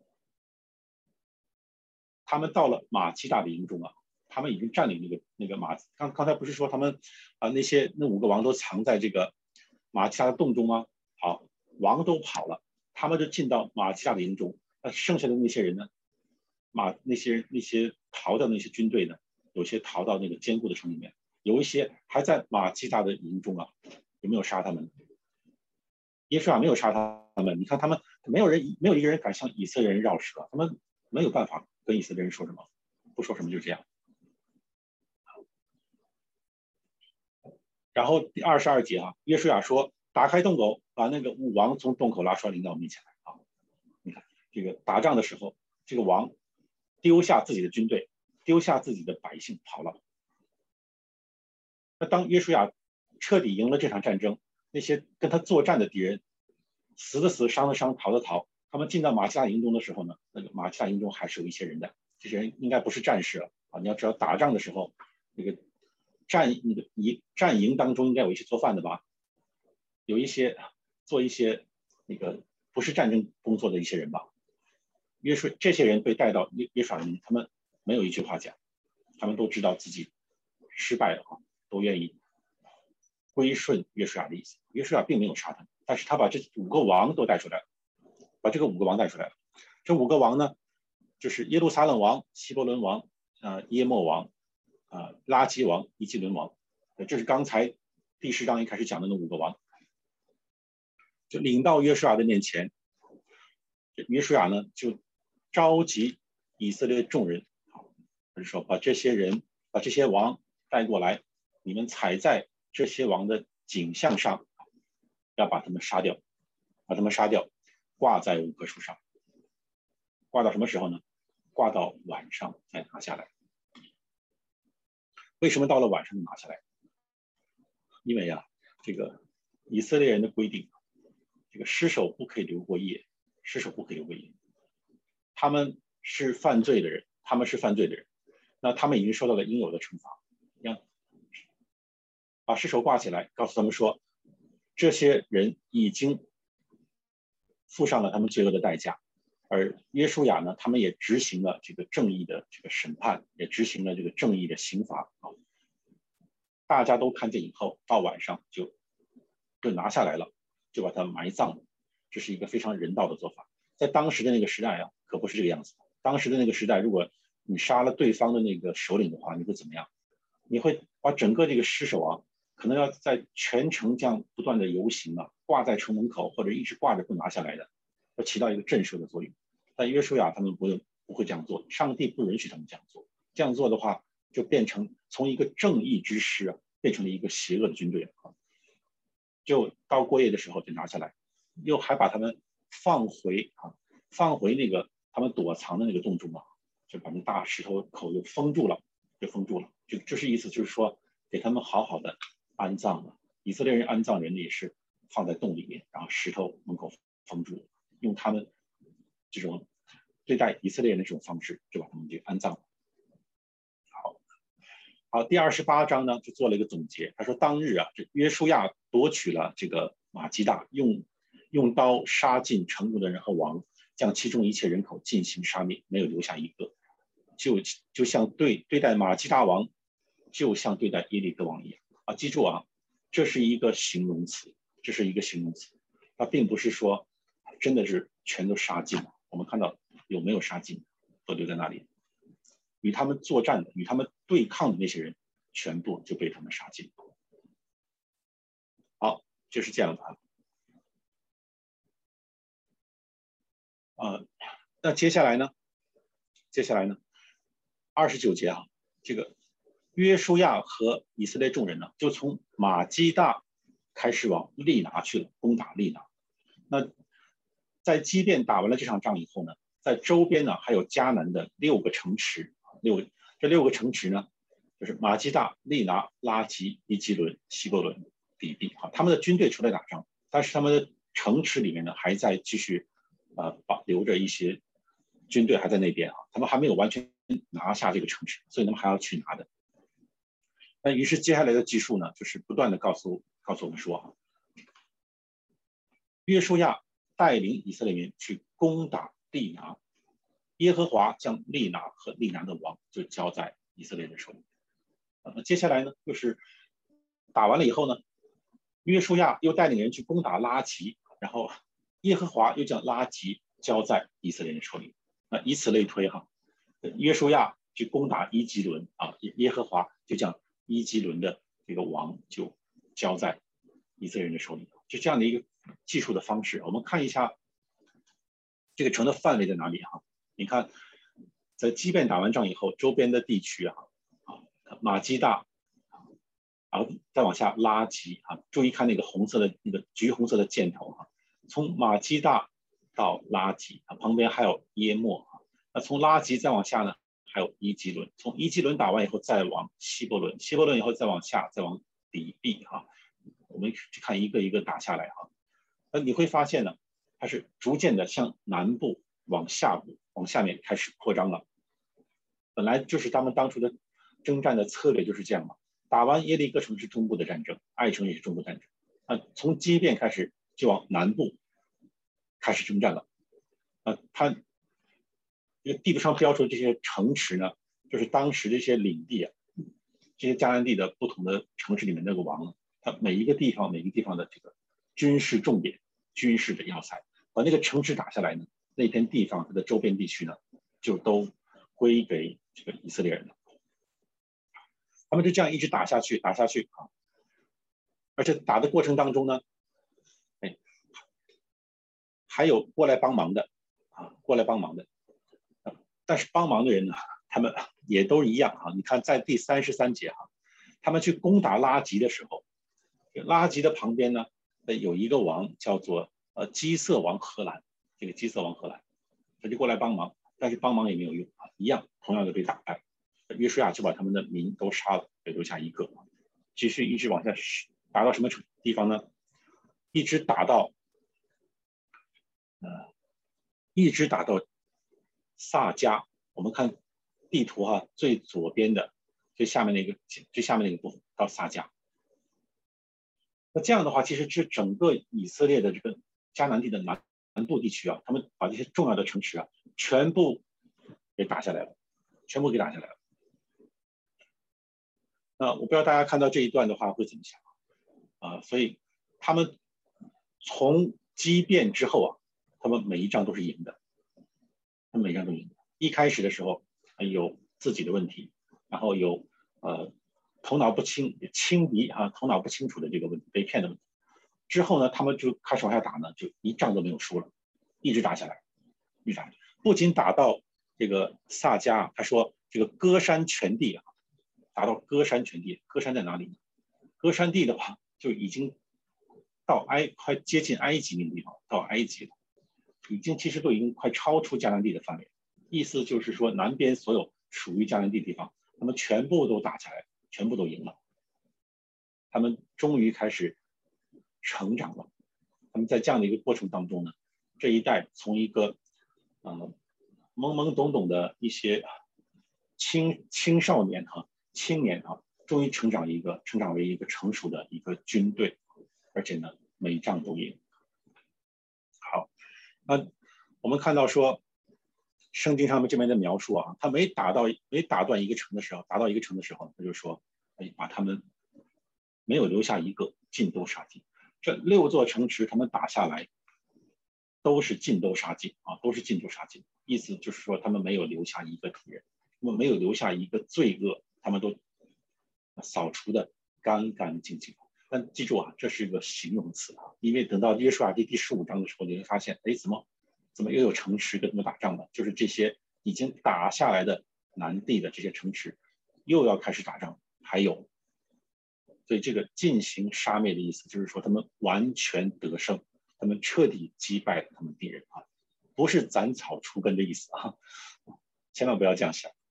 他们到了马基大的营中啊，他们已经占领那个马。刚才不是说他们那5个王都藏在这个马基大的洞中吗？好，王都跑了，他们就进到马基大的营中。那剩下的那些人呢？那些逃掉的那些军队呢？有些逃到那个坚固的城里面，有一些还在马基大的营中啊。有没有杀他们？耶稣啊，没有杀他们。你看他们没有一个人敢向以色列人绕舌，他们没有办法跟以色列人说什么，不说什么就这样。然后第22节啊，约书亚说：“打开洞口，把那个5王从洞口拉出来，领到我面前来啊！”你看这个打仗的时候，这个王丢下自己的军队，丢下自己的百姓跑了。那当约书亚彻底赢了这场战争，那些跟他作战的敌人，死的死，伤的伤，逃的逃。他们进到马基大营中的时候呢，那个马基大营中还是有一些人的，这些人应该不是战士了啊！你要知道，打仗的时候，那个战营当中应该有一些做饭的吧，有一些做一些那个不是战争工作的一些人吧。这些人被带到约书亚营，他们没有一句话讲，他们都知道自己失败了啊，都愿意归顺约书亚的意思。约书亚并没有杀他们，但是他把这5个王都带出来了，这5个王呢，就是耶路撒冷王、希伯伦王、耶莫王、拉基王、以基伦王。这是刚才第10章一开始讲的那5个王，就领到约书亚的面前。约书亚呢就召集以色列众人，就是说把这些王带过来，你们踩在这些王的颈项上，要把他们杀掉，挂在5棵树上。挂到什么时候呢？挂到晚上再拿下来。为什么到了晚上拿下来？因为这个以色列人的规定，这个尸首不可以留过夜，他们是犯罪的人， 他们是犯罪的人，那他们已经受到了应有的惩罚。把尸首挂起来，告诉他们说，这些人已经付上了他们罪恶的代价，而约书亚呢，他们也执行了这个正义的这个审判，也执行了这个正义的刑罚啊。大家都看见以后，到晚上就拿下来了，就把它埋葬了。这是一个非常人道的做法。在当时的那个时代啊，可不是这个样子。当时的那个时代，如果你杀了对方的那个首领的话，你会怎么样？你会把整个这个尸首啊，可能要在全城这样不断的游行啊，挂在城门口，或者一直挂着不拿下来的，要起到一个震慑的作用。但约书亚他们不会这样做，上帝不允许他们这样做。这样做的话，就变成从一个正义之师啊，变成了一个邪恶的军队啊。就到过夜的时候就拿下来，又还把他们放回那个他们躲藏的那个洞中啊，就把那大石头口就封住了。就这是意思，就是说给他们好好的安葬了。以色列人安葬人也是放在洞里面，然后石头门口封住，用他们这种对待以色列人的这种方式，就把他们就安葬了。好，第28章呢就做了一个总结。他说，当日啊，这约书亚夺取了这个马基大，用刀杀尽城中的人和王，将其中一切人口进行杀灭，没有留下一个。就像对待马基大王，就像对待耶利哥王一样啊！记住啊，这是一个形容词，它并不是说真的是全都杀尽了。我们看到有没有杀尽，都留在那里。与他们作战的、与他们对抗的那些人，全部就被他们杀尽。好，就是这样的啊。那接下来呢？29节啊，这个约书亚和以色列众人呢，就从马基大开始往利拿去了，攻打利拿。那在基遍打完了这场仗以后呢，在周边呢还有迦南的6个城池，这6个城池呢，就是马基大、利拿、拉吉、伊基伦、希伯伦、底比啊。他们的军队出来打仗，但是他们的城池里面呢还在继续保留着一些军队还在那边啊，他们还没有完全拿下这个城池，所以他们还要去拿的。那于是接下来的记述呢，就是不断的告诉我们说啊，约书亚带领以色列人去攻打利拿，耶和华将利拿和利拿的王就交在以色列人手里。那接下来呢，就是打完了以后呢，约书亚又带领人去攻打拉吉，然后耶和华又将拉吉交在以色列人手里。那以此类推哈，约书亚去攻打伊基伦啊，耶和华就将伊基伦的这个王就交在以色列人的手里，就这样的一个技术的方式。我们看一下这个城的范围在哪里哈？你看，在基遍打完仗以后，周边的地区马基大，然后再往下拉吉啊，注意看那个红色的那个橘红色的箭头啊，从马基大到拉吉啊，旁边还有耶莫啊，那从拉吉再往下呢，还有伊基伦，从伊基伦打完以后再往希伯伦，希伯伦以后再往下，再往底壁啊，我们去看一个一个打下来啊，那你会发现呢，它是逐渐的向南部往下面开始扩张了。本来就是他们当初的征战的策略就是这样嘛。打完耶利哥城是中部的战争，爱城也是中部战争。从基遍开始就往南部开始征战了。它地图上标出的这些城池呢，就是当时这些领地啊，这些迦南地的不同的城市里面那个王，它每一个地方的这个军事重点、军事的要塞，把那个城池打下来呢，那片地方它的周边地区呢，就都归给这个以色列人了。他们就这样一直打下去啊，而且打的过程当中呢，还有过来帮忙的，但是帮忙的人呢，他们也都一样啊。你看在第33节他们去攻打拉吉的时候，拉吉的旁边呢，有一个王叫做基色王荷兰，这个基色王荷兰，他就过来帮忙，但是帮忙也没有用啊，一样同样的被打败。约书亚就把他们的民都杀了，只留下一个，继续一直往下打到什么地方呢？一直打到撒迦。我们看地图最左边的最下面那个部分到撒迦。那这样的话，其实这整个以色列的这个迦南地的南部地区他们把这些重要的城池全部给打下来了，全部给打下来了。那我不知道大家看到这一段的话会怎么想所以他们从激变之后他们每一仗都是赢的，他们每一仗都赢的。一开始的时候有自己的问题，然后有头脑不清、轻敌头脑不清楚的这个问题，被骗的问题。之后呢，他们就开始往下打呢，就一仗都没有输了，一直打下来，一直打。不仅打到这个撒迦他说这个歌山全地打到歌山全地。歌山在哪里呢？歌山地的话，就已经到快接近埃及那个地方，到埃及了，其实都已经快超出迦南地的范围。意思就是说，南边所有属于迦南地地方，他们全部都打下来，全部都赢了。他们终于开始成长了。他们在这样的一个过程当中呢，这一代从一个懵懵懂懂的一些青少年青年终于成长为一个成熟的一个军队，而且呢每仗都赢。好，那我们看到说圣经上面这边的描述他每打断一个城的时候，他就说把他们没有留下一个，尽都杀尽。这6座城池他们打下来都是尽都杀尽都是尽都杀尽。意思就是说他们没有留下一个敌人，他们没有留下一个罪恶，他们都扫除的干干净净。但记住这是一个形容词因为等到约书亚记第15章的时候，你会发现怎么又有城池跟他们打仗呢？就是这些已经打下来的南地的这些城池又要开始打仗，还有，所以这个进行杀灭的意思就是说他们完全得胜，他们彻底击败了他们敌人不是斩草除根的意思千万不要这样想。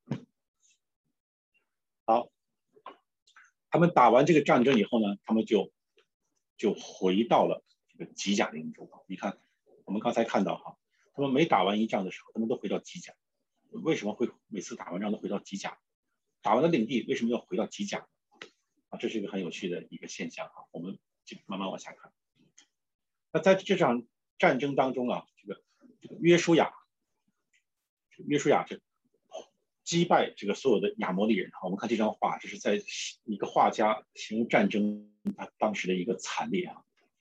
好，他们打完这个战争以后呢，他们就回到了这个吉甲营中。你看，我们刚才看到他们每打完一仗的时候，他们都回到吉甲。为什么会每次打完仗都回到吉甲？打完了领地，为什么要回到吉甲？这是一个很有趣的一个现象我们就慢慢往下看。那在这场战争当中这个约书亚这击败这个所有的亚摩利人我们看这张画，这是在一个画家形容战争当时的一个惨烈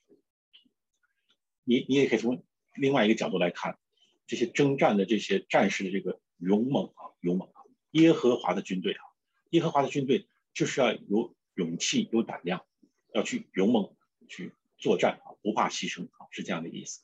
你也可以从另外一个角度来看这些征战的这些战士的这个勇猛耶和华的军队就是要有勇气有胆量，要去勇猛去作战不怕牺牲是这样的意思。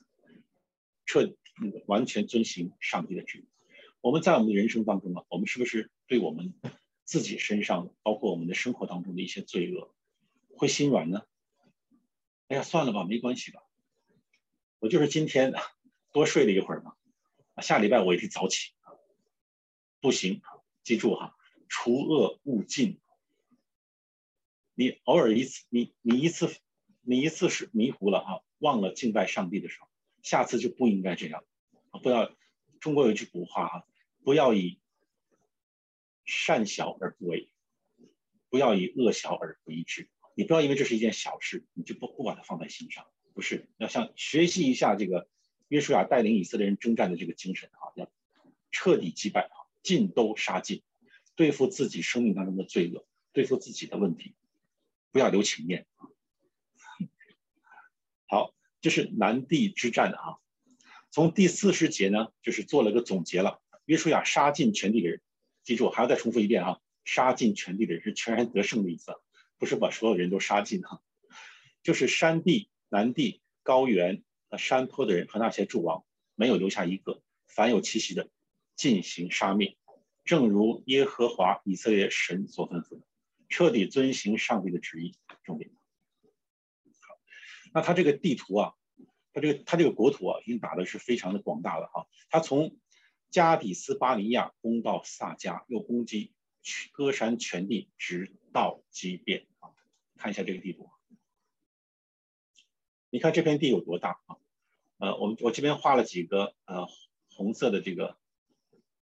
完全遵行上帝的旨意。我们在我们的人生当中我们是不是对我们自己身上包括我们的生活当中的一些罪恶会心软呢？哎呀，算了吧，没关系吧，我就是今天多睡了一会儿嘛，下礼拜我也是早起。不行，记住除恶务尽。你偶尔你一次是迷糊了忘了敬拜上帝的时候，下次就不应该这样。不要，中国有一句古话不要以善小而不为，不要以恶小而不为之。你不要因为这是一件小事，你就不把它放在心上，不是，要学习一下这个约书亚带领以色列人征战的这个精神要彻底击败尽都杀尽，对付自己生命当中的罪恶，对付自己的问题，不要留情面。好，这是南地之战从第40节呢，就是做了个总结了。约书亚杀尽全地的人，记住还要再重复一遍杀尽全地的人是全然得胜的意思，不是把所有人都杀尽就是山地、南地、高原、山坡的人和那些诸王，没有留下一个，凡有气息的进行杀灭，正如耶和华以色列神所吩咐的，彻底遵行上帝的旨意。重点。那他这个地图他这个国土已经打的是非常的广大了他从加底斯巴尼亚攻到撒迦，又攻击歌山全地，直到基遍看一下这个地图，你看这片地有多大我这边画了几个红色的这个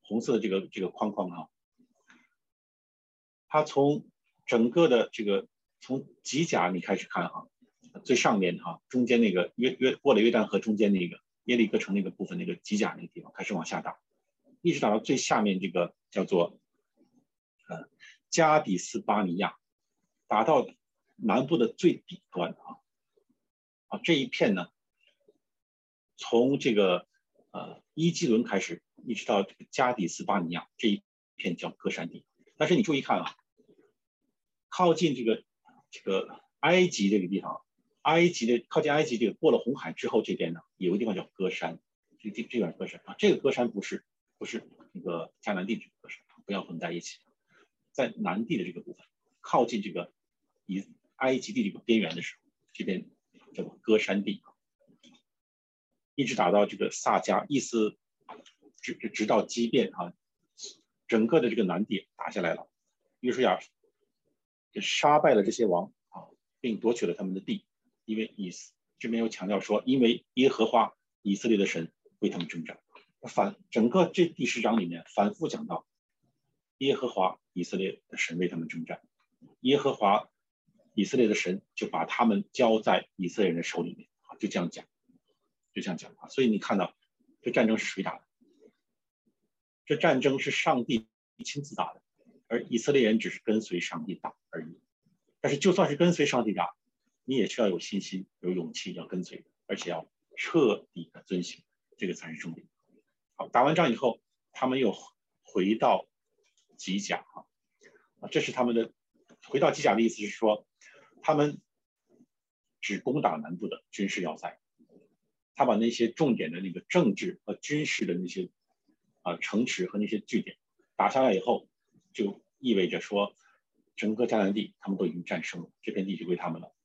红色的这个框框啊，它从整个的从吉甲你开始看啊，最上面哈，中间那个过了约旦河中间那个耶利哥城那个部分那个吉甲那个地方开始往下打，一直打到最下面这个叫做加底斯巴尼亚，打到南部的最底端这一片呢，从这个伊基伦开始，一直到这个加底斯巴尼亚这一片叫歌山地。但是你注意看啊，靠近这个埃及这个地方，靠近埃及这个过了红海之后这边呢，有个地方叫歌山，这边歌山啊，这个歌山不是那个迦南地这个歌山，不要混在一起。在南地的这个部分，靠近这个埃及地这个边缘的时候，这边叫做歌山地，一直打到这个萨迦，意思直到畸变啊，整个的这个南地打下来了。约书亚就杀败了这些王啊，并夺取了他们的地，因为这边有强调说，因为耶和华以色列的神为他们征战。整个这第10章里面反复讲到耶和华以色列的神为他们征战，耶和华以色列的神就把他们交在以色列人的手里面啊，就这样讲啊。所以你看到这战争是谁打的？这战争是上帝亲自打的，而以色列人只是跟随上帝打而已。但是就算是跟随上帝打，你也需要有信心、有勇气要跟随，而且要彻底的遵行，这个才是重点。好，打完仗以后，他们又回到吉甲这是他们的回到吉甲的意思是说，他们只攻打南部的军事要塞，他把那些重点的那个政治和军事的那些城池和那些据点打下来以后，就意味着说，整个迦南地他们都已经战胜了，这片地就归他们了。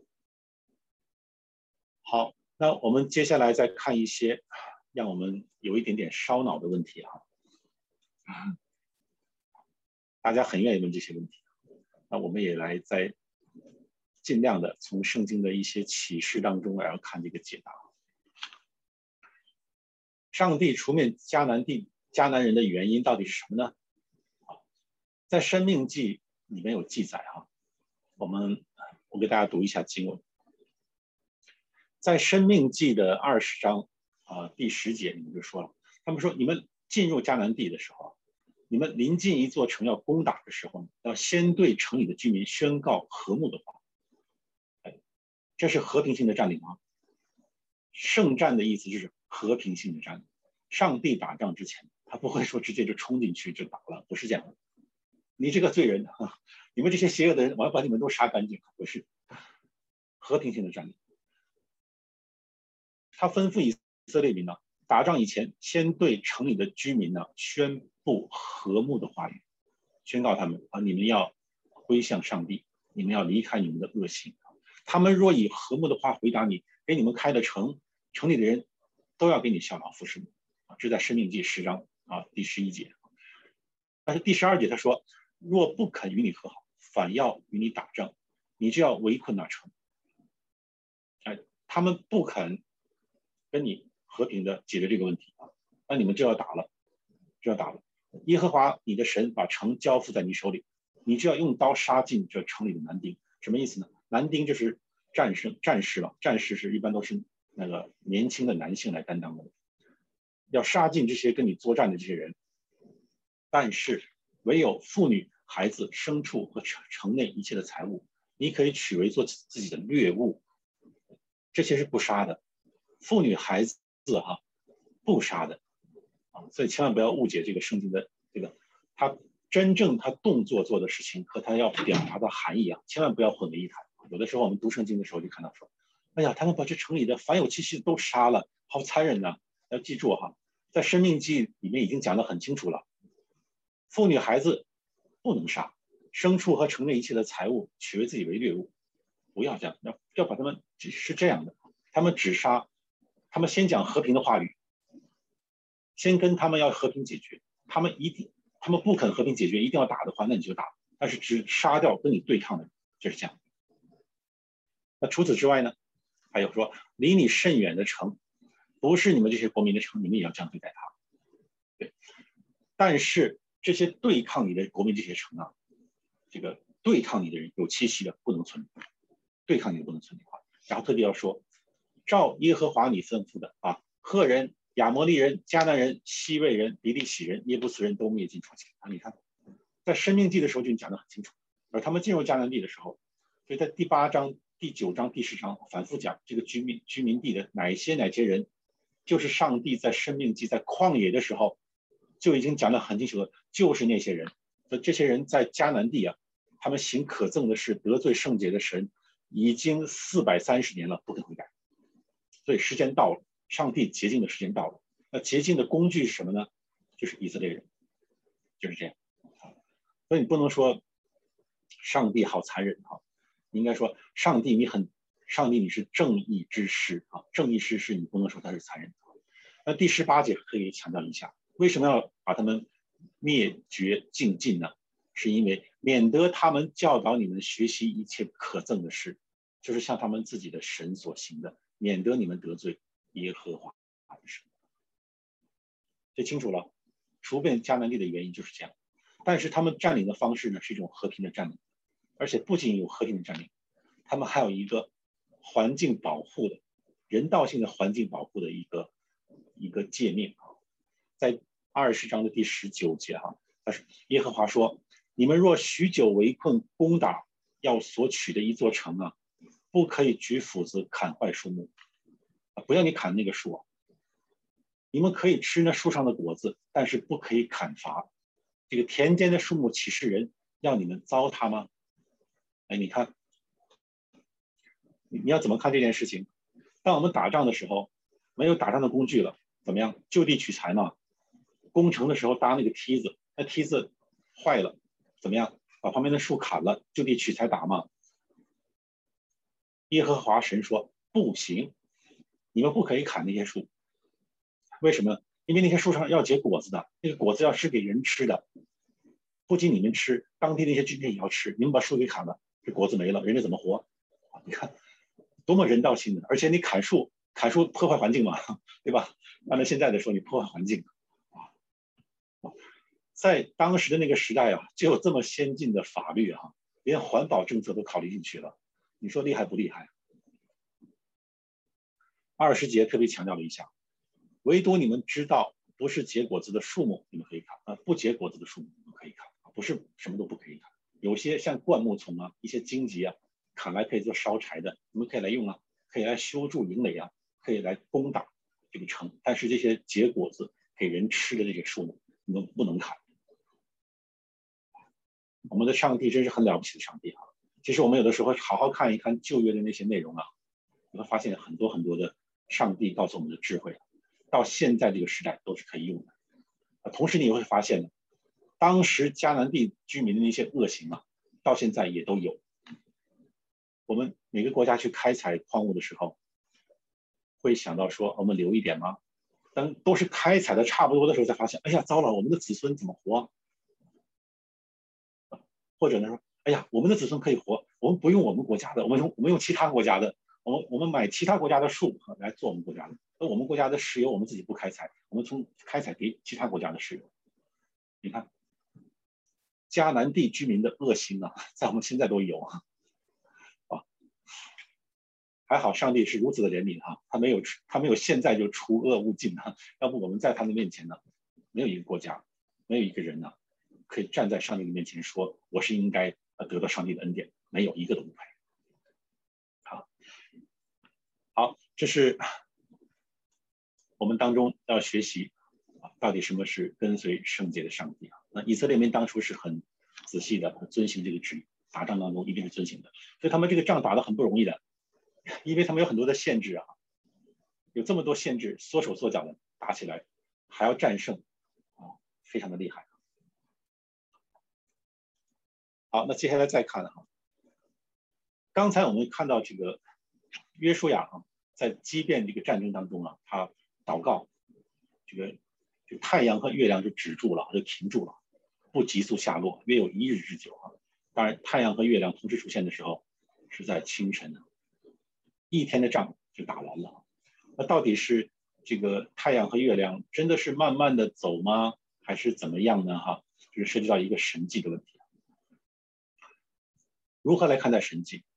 好，那我们接下来再看一些让我们有一点点烧脑的问题大家很愿意问这些问题，那我们也来再尽量的从圣经的一些启示当中来看这个解答。上帝除灭迦南人的原因到底是什么呢？在申命记里面有记载我给大家读一下经文，在申命记的20章第10节里面就说了，他们说你们进入迦南地的时候，你们临近一座城要攻打的时候，要先对城里的居民宣告和睦的话。这是和平性的占领吗？圣战的意思就是和平性的占领。上帝打仗之前，他不会说直接就冲进去就打了，不是这样的。你这个罪人你们这些邪恶的人，我要把你们都杀干净，不是和平性的占领。他吩咐以色列民呢，打仗以前先对城里的居民呢宣布和睦的话语，宣告他们你们要归向上帝，你们要离开你们的恶行。他们若以和睦的话回答你，给你们开的城里的人都要给你效劳服侍你这在申命记10章第11节。但是第12节他说，若不肯与你和好，反要与你打仗，你就要围困那城。他们不肯跟你和平的解决这个问题那你们就要打了。耶和华你的神把城交付在你手里，你就要用刀杀尽这城里的男丁。什么意思呢？男丁就是战士了，战士是一般都是那个年轻的男性来担当的，要杀尽这些跟你作战的这些人。但是唯有妇女、孩子、牲畜和城内一切的财物，你可以取为做自己的掠物，这些是不杀的。妇女、孩子不杀的所以千万不要误解这个圣经的这个他真正他动作做的事情和他要表达的含义千万不要混为一谈。有的时候我们读圣经的时候就看到说，哎呀，他们把这城里的凡有气息都杀了，好残忍呐！要记住在申命记里面已经讲得很清楚了，妇女孩子不能杀，牲畜和城内一切的财物取为自己为掠物，不要这样，要把他们是这样的，他们只杀，他们先讲和平的话语，先跟他们要和平解决，他们不肯和平解决，一定要打的话，那你就打，但是只杀掉跟你对抗的人，就是这样。那除此之外呢，还有说离你甚远的城，不是你们这些国民的城，你们也要这样对待他。对， 但是这些对抗你的国民这些城啊，这个对抗你的人有气息的不能存留，对抗你的不能存留啊。然后特别要说，照耶和华你吩咐的啊，赫人、亚摩利人、迦南人、西魏人、比利洗人、耶布斯人都灭尽出去啊。你看，在申命记的时候就讲得很清楚，而他们进入迦南地的时候，所以在第8章、第9章、第10章反复讲这个居民地的哪些人，就是上帝在申命记在旷野的时候就已经讲得很清楚了，就是那些人。所以这些人在迦南地啊，他们行可憎的事，得罪圣洁的神，已经430年了，不肯悔改。所以时间到了，上帝洁净的时间到了。那洁净的工具是什么呢？就是以色列人，就是这样。所以你不能说上帝好残忍啊，你应该说上帝你是正义之师啊，正义之师你不能说他是残忍的。那第18节可以强调一下，为什么要把他们灭绝净尽呢？是因为免得他们教导你们学习一切可憎的事，就是像他们自己的神所行的，免得你们得罪耶和华的神。这清楚了，除遍迦南地的原因就是这样。但是他们占领的方式呢，是一种和平的占领，而且不仅有和平的占领，他们还有一个环境保护的、人道性的环境保护的一个界面啊。在20章的第19节哈，但是耶和华说：“你们若许久围困攻打要所取的一座城啊，不可以举斧子砍坏树木，不要你砍那个树啊。你们可以吃那树上的果子，但是不可以砍伐。这个田间的树木岂是人要你们糟蹋吗？”哎，你看，你要怎么看这件事情？当我们打仗的时候，没有打仗的工具了，怎么样？就地取材嘛。攻城的时候搭那个梯子，那梯子坏了，怎么样？把旁边的树砍了，就地取材打嘛。耶和华神说：“不行，你们不可以砍那些树。为什么？因为那些树上要结果子的，那个果子要是给人吃的，不仅你们吃，当地那些居民也要吃。你们把树给砍了，这果子没了，人家怎么活？你看多么人道性的，而且你砍树破坏环境嘛，对吧？按照现在的说，你破坏环境啊。在当时的那个时代啊，就有这么先进的法律啊，连环保政策都考虑进去了，你说厉害不厉害？20节特别强调了一下，唯独你们知道，不是结果子的树木你们可以砍，不结果子的树木你们可以砍，不是什么都不可以砍。有些像灌木丛啊，一些荆棘啊，砍来可以做烧柴的，你们可以来用啊，可以来修筑营垒啊，可以来攻打这个城。但是这些结果子给人吃的这些树木，你们不能砍。我们的上帝真是很了不起的上帝啊！其实我们有的时候好好看一看旧约的那些内容啊，你会发现很多很多的上帝告诉我们的智慧，到现在这个时代都是可以用的。同时你也会发现，当时迦南地居民的那些恶行啊，到现在也都有。我们每个国家去开采矿物的时候，会想到说我们留一点吗？当都是开采的差不多的时候，才发现，哎呀，糟了，我们的子孙怎么活？或者呢说，哎呀，我们的子孙可以活，我们不用我们国家的，我们用其他国家的，我们买其他国家的树来做我们国家的。那我们国家的石油我们自己不开采，我们从开采给其他国家的石油。你看，迦南地居民的恶行啊，在我们现在都有啊。还好上帝是如此的怜悯哈，他没有现在就除恶务尽哈，要不我们在他的面前呢，没有一个国家，没有一个人呢，可以站在上帝的面前说我是应该得到上帝的恩典，没有一个都不配。好，这是我们当中要学习到底什么是跟随圣洁的上帝啊？那以色列民当初是很仔细的遵行这个旨意，打仗当中一定是遵行的，所以他们这个仗打得很不容易的，因为他们有很多的限制啊，有这么多限制，缩手缩脚的打起来还要战胜啊，非常的厉害。好，那接下来再看哈，刚才我们看到这个约书亚啊，在激辩这个战争当中啊，他祷告，这个太阳和月亮就止住了，就停住了，不急速下落，约有1日之久啊。当然，太阳和月亮同时出现的时候是在清晨啊，一天的仗就打完了。那到底是这个太阳和月亮真的是慢慢的走吗？ 还是怎么样呢？哈，就是涉及到一个神迹的问题。如何来看待神迹？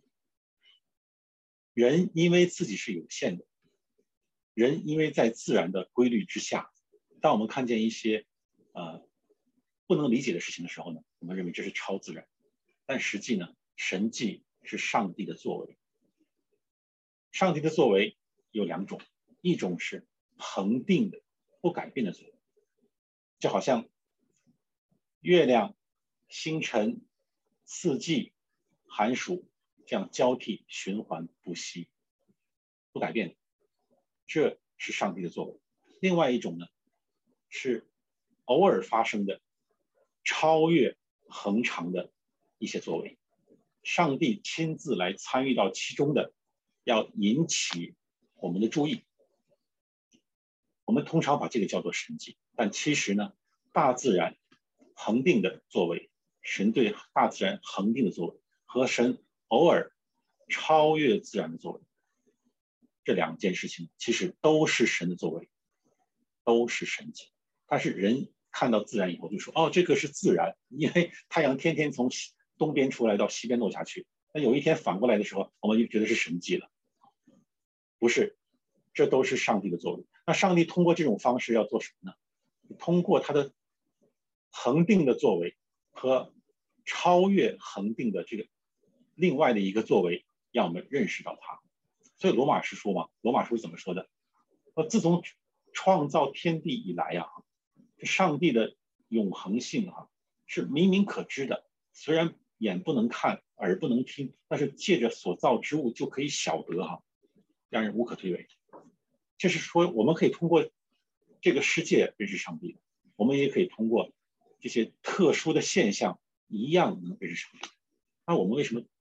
人因为自己是有限的，人因为在自然的规律之下，当我们看见一些不能理解的事情的时候呢，我们认为这是超自然。但实际呢，神迹是上帝的作为。上帝的作为有两种，一种是恒定的、不改变的作为，就好像月亮、星辰、四季、寒暑这样交替循环不息，不改变，这是上帝的作为。另外一种呢，是偶尔发生的、超越恒常的一些作为，上帝亲自来参与到其中的，要引起我们的注意。我们通常把这个叫做神迹，但其实呢，大自然恒定的作为，神对大自然恒定的作为，和神偶尔超越自然的作为，这两件事情其实都是神的作为，都是神迹。但是人看到自然以后就说，哦，这个是自然，因为太阳天天从东边出来到西边落下去，那有一天反过来的时候，我们就觉得是神迹了。不是，这都是上帝的作为。那上帝通过这种方式要做什么呢？通过他的恒定的作为和超越恒定的这个另外的一个作为，让我们认识到他。所以罗马书说嘛，罗马书怎么说的？自从创造天地以来啊，上帝的永恒性啊是明明可知的，虽然眼不能看，耳不能听，但是借着所造之物就可以晓得哈，让人无可推诿。就是说，我们可以通过这个世界认识上帝，我们也可以通过这些特殊的现象一样能认识上帝。那我们为什么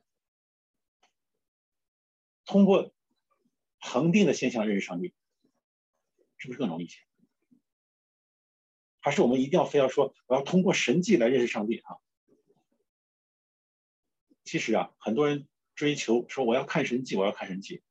通过恒定的现象认识上帝，是不是更容易一些？还是我们一定要非要说我要通过神迹来认识上帝啊？其实啊，很多人追求说我要看神迹，我要看神迹，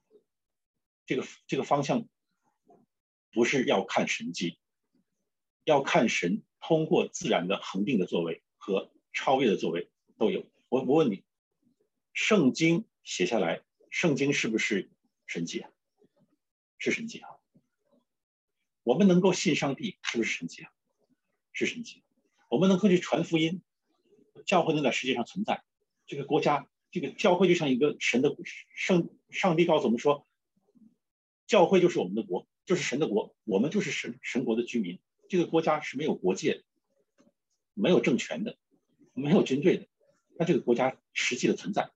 这个方向不是要看神迹，要看神通过自然的恒定的作为和超越的作为都有。我问你，圣经写下来，圣经是不是神迹啊？是神迹啊。我们能够信上帝，是不是神迹啊？是神迹。我们能够去传福音，教会能在世界上存在，这个国家，这个教会就像一个神的上帝告诉我们说，教会就是我们的国，就是神的国，我们就是神国的居民。这个国家是没有国界、没有政权的，没有军队的，那这个国家实际的存在，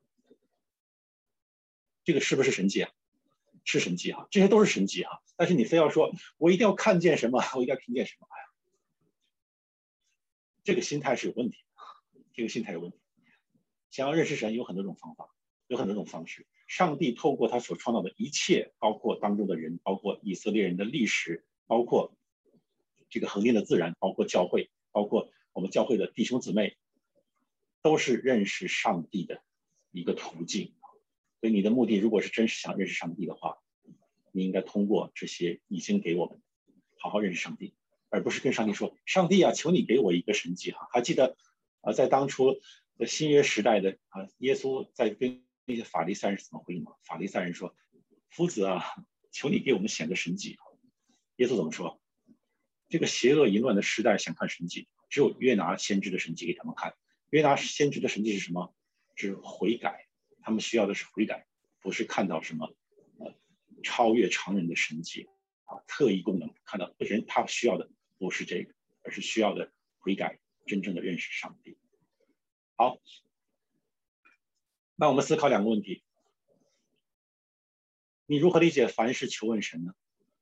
这个是不是神迹啊？是神迹啊，这些都是神迹啊。但是你非要说我一定要看见什么，我一定要听见什么，哎呀，这个心态是有问题的，这个心态有问题。想要认识神有很多种方法，有很多种方式。上帝透过他所创造的一切，包括当中的人，包括以色列人的历史，包括这个恒定的自然，包括教会，包括我们教会的弟兄姊妹，都是认识上帝的一个途径。所以你的目的如果是真是想认识上帝的话，你应该通过这些已经给我们好好认识上帝，而不是跟上帝说，上帝啊，求你给我一个神迹哈。还记得在当初新约时代的耶稣在跟那些法利赛人是怎么回应吗？法利赛人说，夫子啊，求你给我们显个神迹。耶稣怎么说？这个邪恶淫乱的时代想看神迹，只有约拿先知的神迹给他们看。约拿先知的神迹是什么？是悔改，他们需要的是悔改，不是看到什么超越常人的神迹特异功能。看到人他需要的不是这个，而是需要的悔改，真正的认识上帝。好，那我们思考两个问题：你如何理解凡事求问神呢？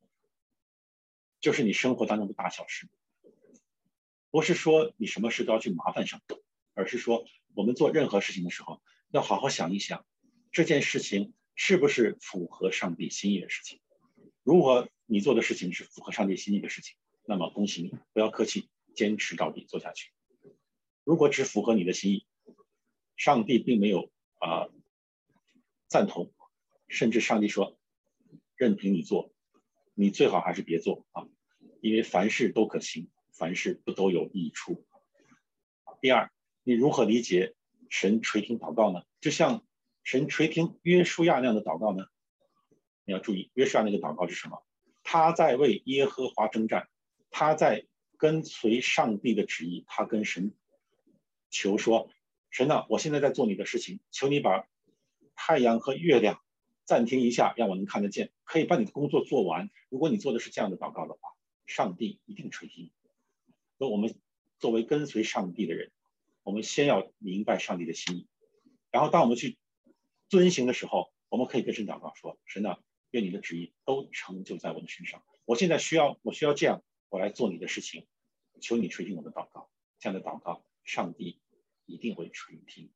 就是你生活当中的大小事，不是说你什么事都要去麻烦上帝，而是说我们做任何事情的时候，要好好想一想，这件事情是不是符合上帝心意的事情。如果你做的事情是符合上帝心意的事情，那么恭喜你，不要客气，坚持到底，做下去。如果只符合你的心意，上帝并没有赞同，甚至上帝说任凭你做，你最好还是别做啊。 因为凡事都可行，凡事不都有益处。第二，你如何理解神垂听祷告呢？就像神垂听约书亚那样的祷告呢？你要注意，约书亚那个祷告是什么？他在为耶和华征战，他在跟随上帝的旨意，他跟神求说：神啊，我现在在做你的事情，求你把太阳和月亮暂停一下，让我能看得见，可以把你的工作做完。如果你做的是这样的祷告的话，上帝一定垂听。所以我们作为跟随上帝的人，我们先要明白上帝的心意，然后当我们去遵行的时候，我们可以跟神祷告说：神啊，愿你的旨意都成就在我的身上。我现在需要这样，我来做你的事情，求你垂听我的祷告。这样的祷告，上帝一定会垂听。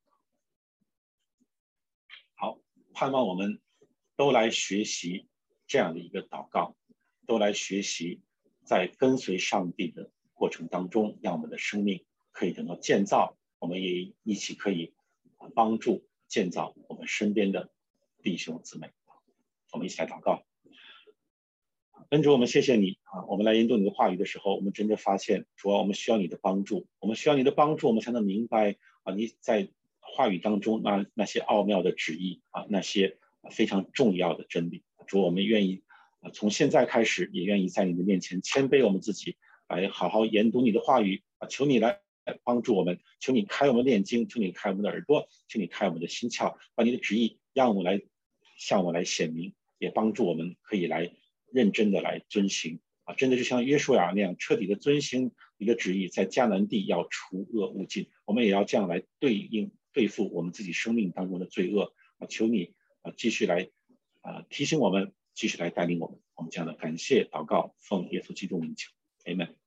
好，盼望我们都来学习这样的一个祷告，都来学习在跟随上帝的过程当中，让我们的生命可以得到建造，我们也一起可以帮助建造我们身边的弟兄姊妹。我们一起来祷告。恩主，我们谢谢你啊！我们来研读你的话语的时候，我们真的发现，主啊，我们需要你的帮助，我们需要你的帮助，我们才能明白啊，你在话语当中那些奥妙的旨意啊，那些非常重要的真理。主，我们愿意从现在开始，也愿意在你的面前谦卑我们自己，来好好研读你的话语啊！求你来帮助我们，求你开我们的眼睛，求你开我们的耳朵，求你开我们的心窍，把你的旨意让我们来向我来显明，也帮助我们可以来认真的来遵行啊！真的就像约书亚那样彻底的遵行你的旨意，在迦南地要除恶务尽，我们也要这样来对付我们自己生命当中的罪恶啊！求你继续来提醒我们，继续来带领我们。我们这样的感谢祷告，奉耶稣基督名求 ，Amen。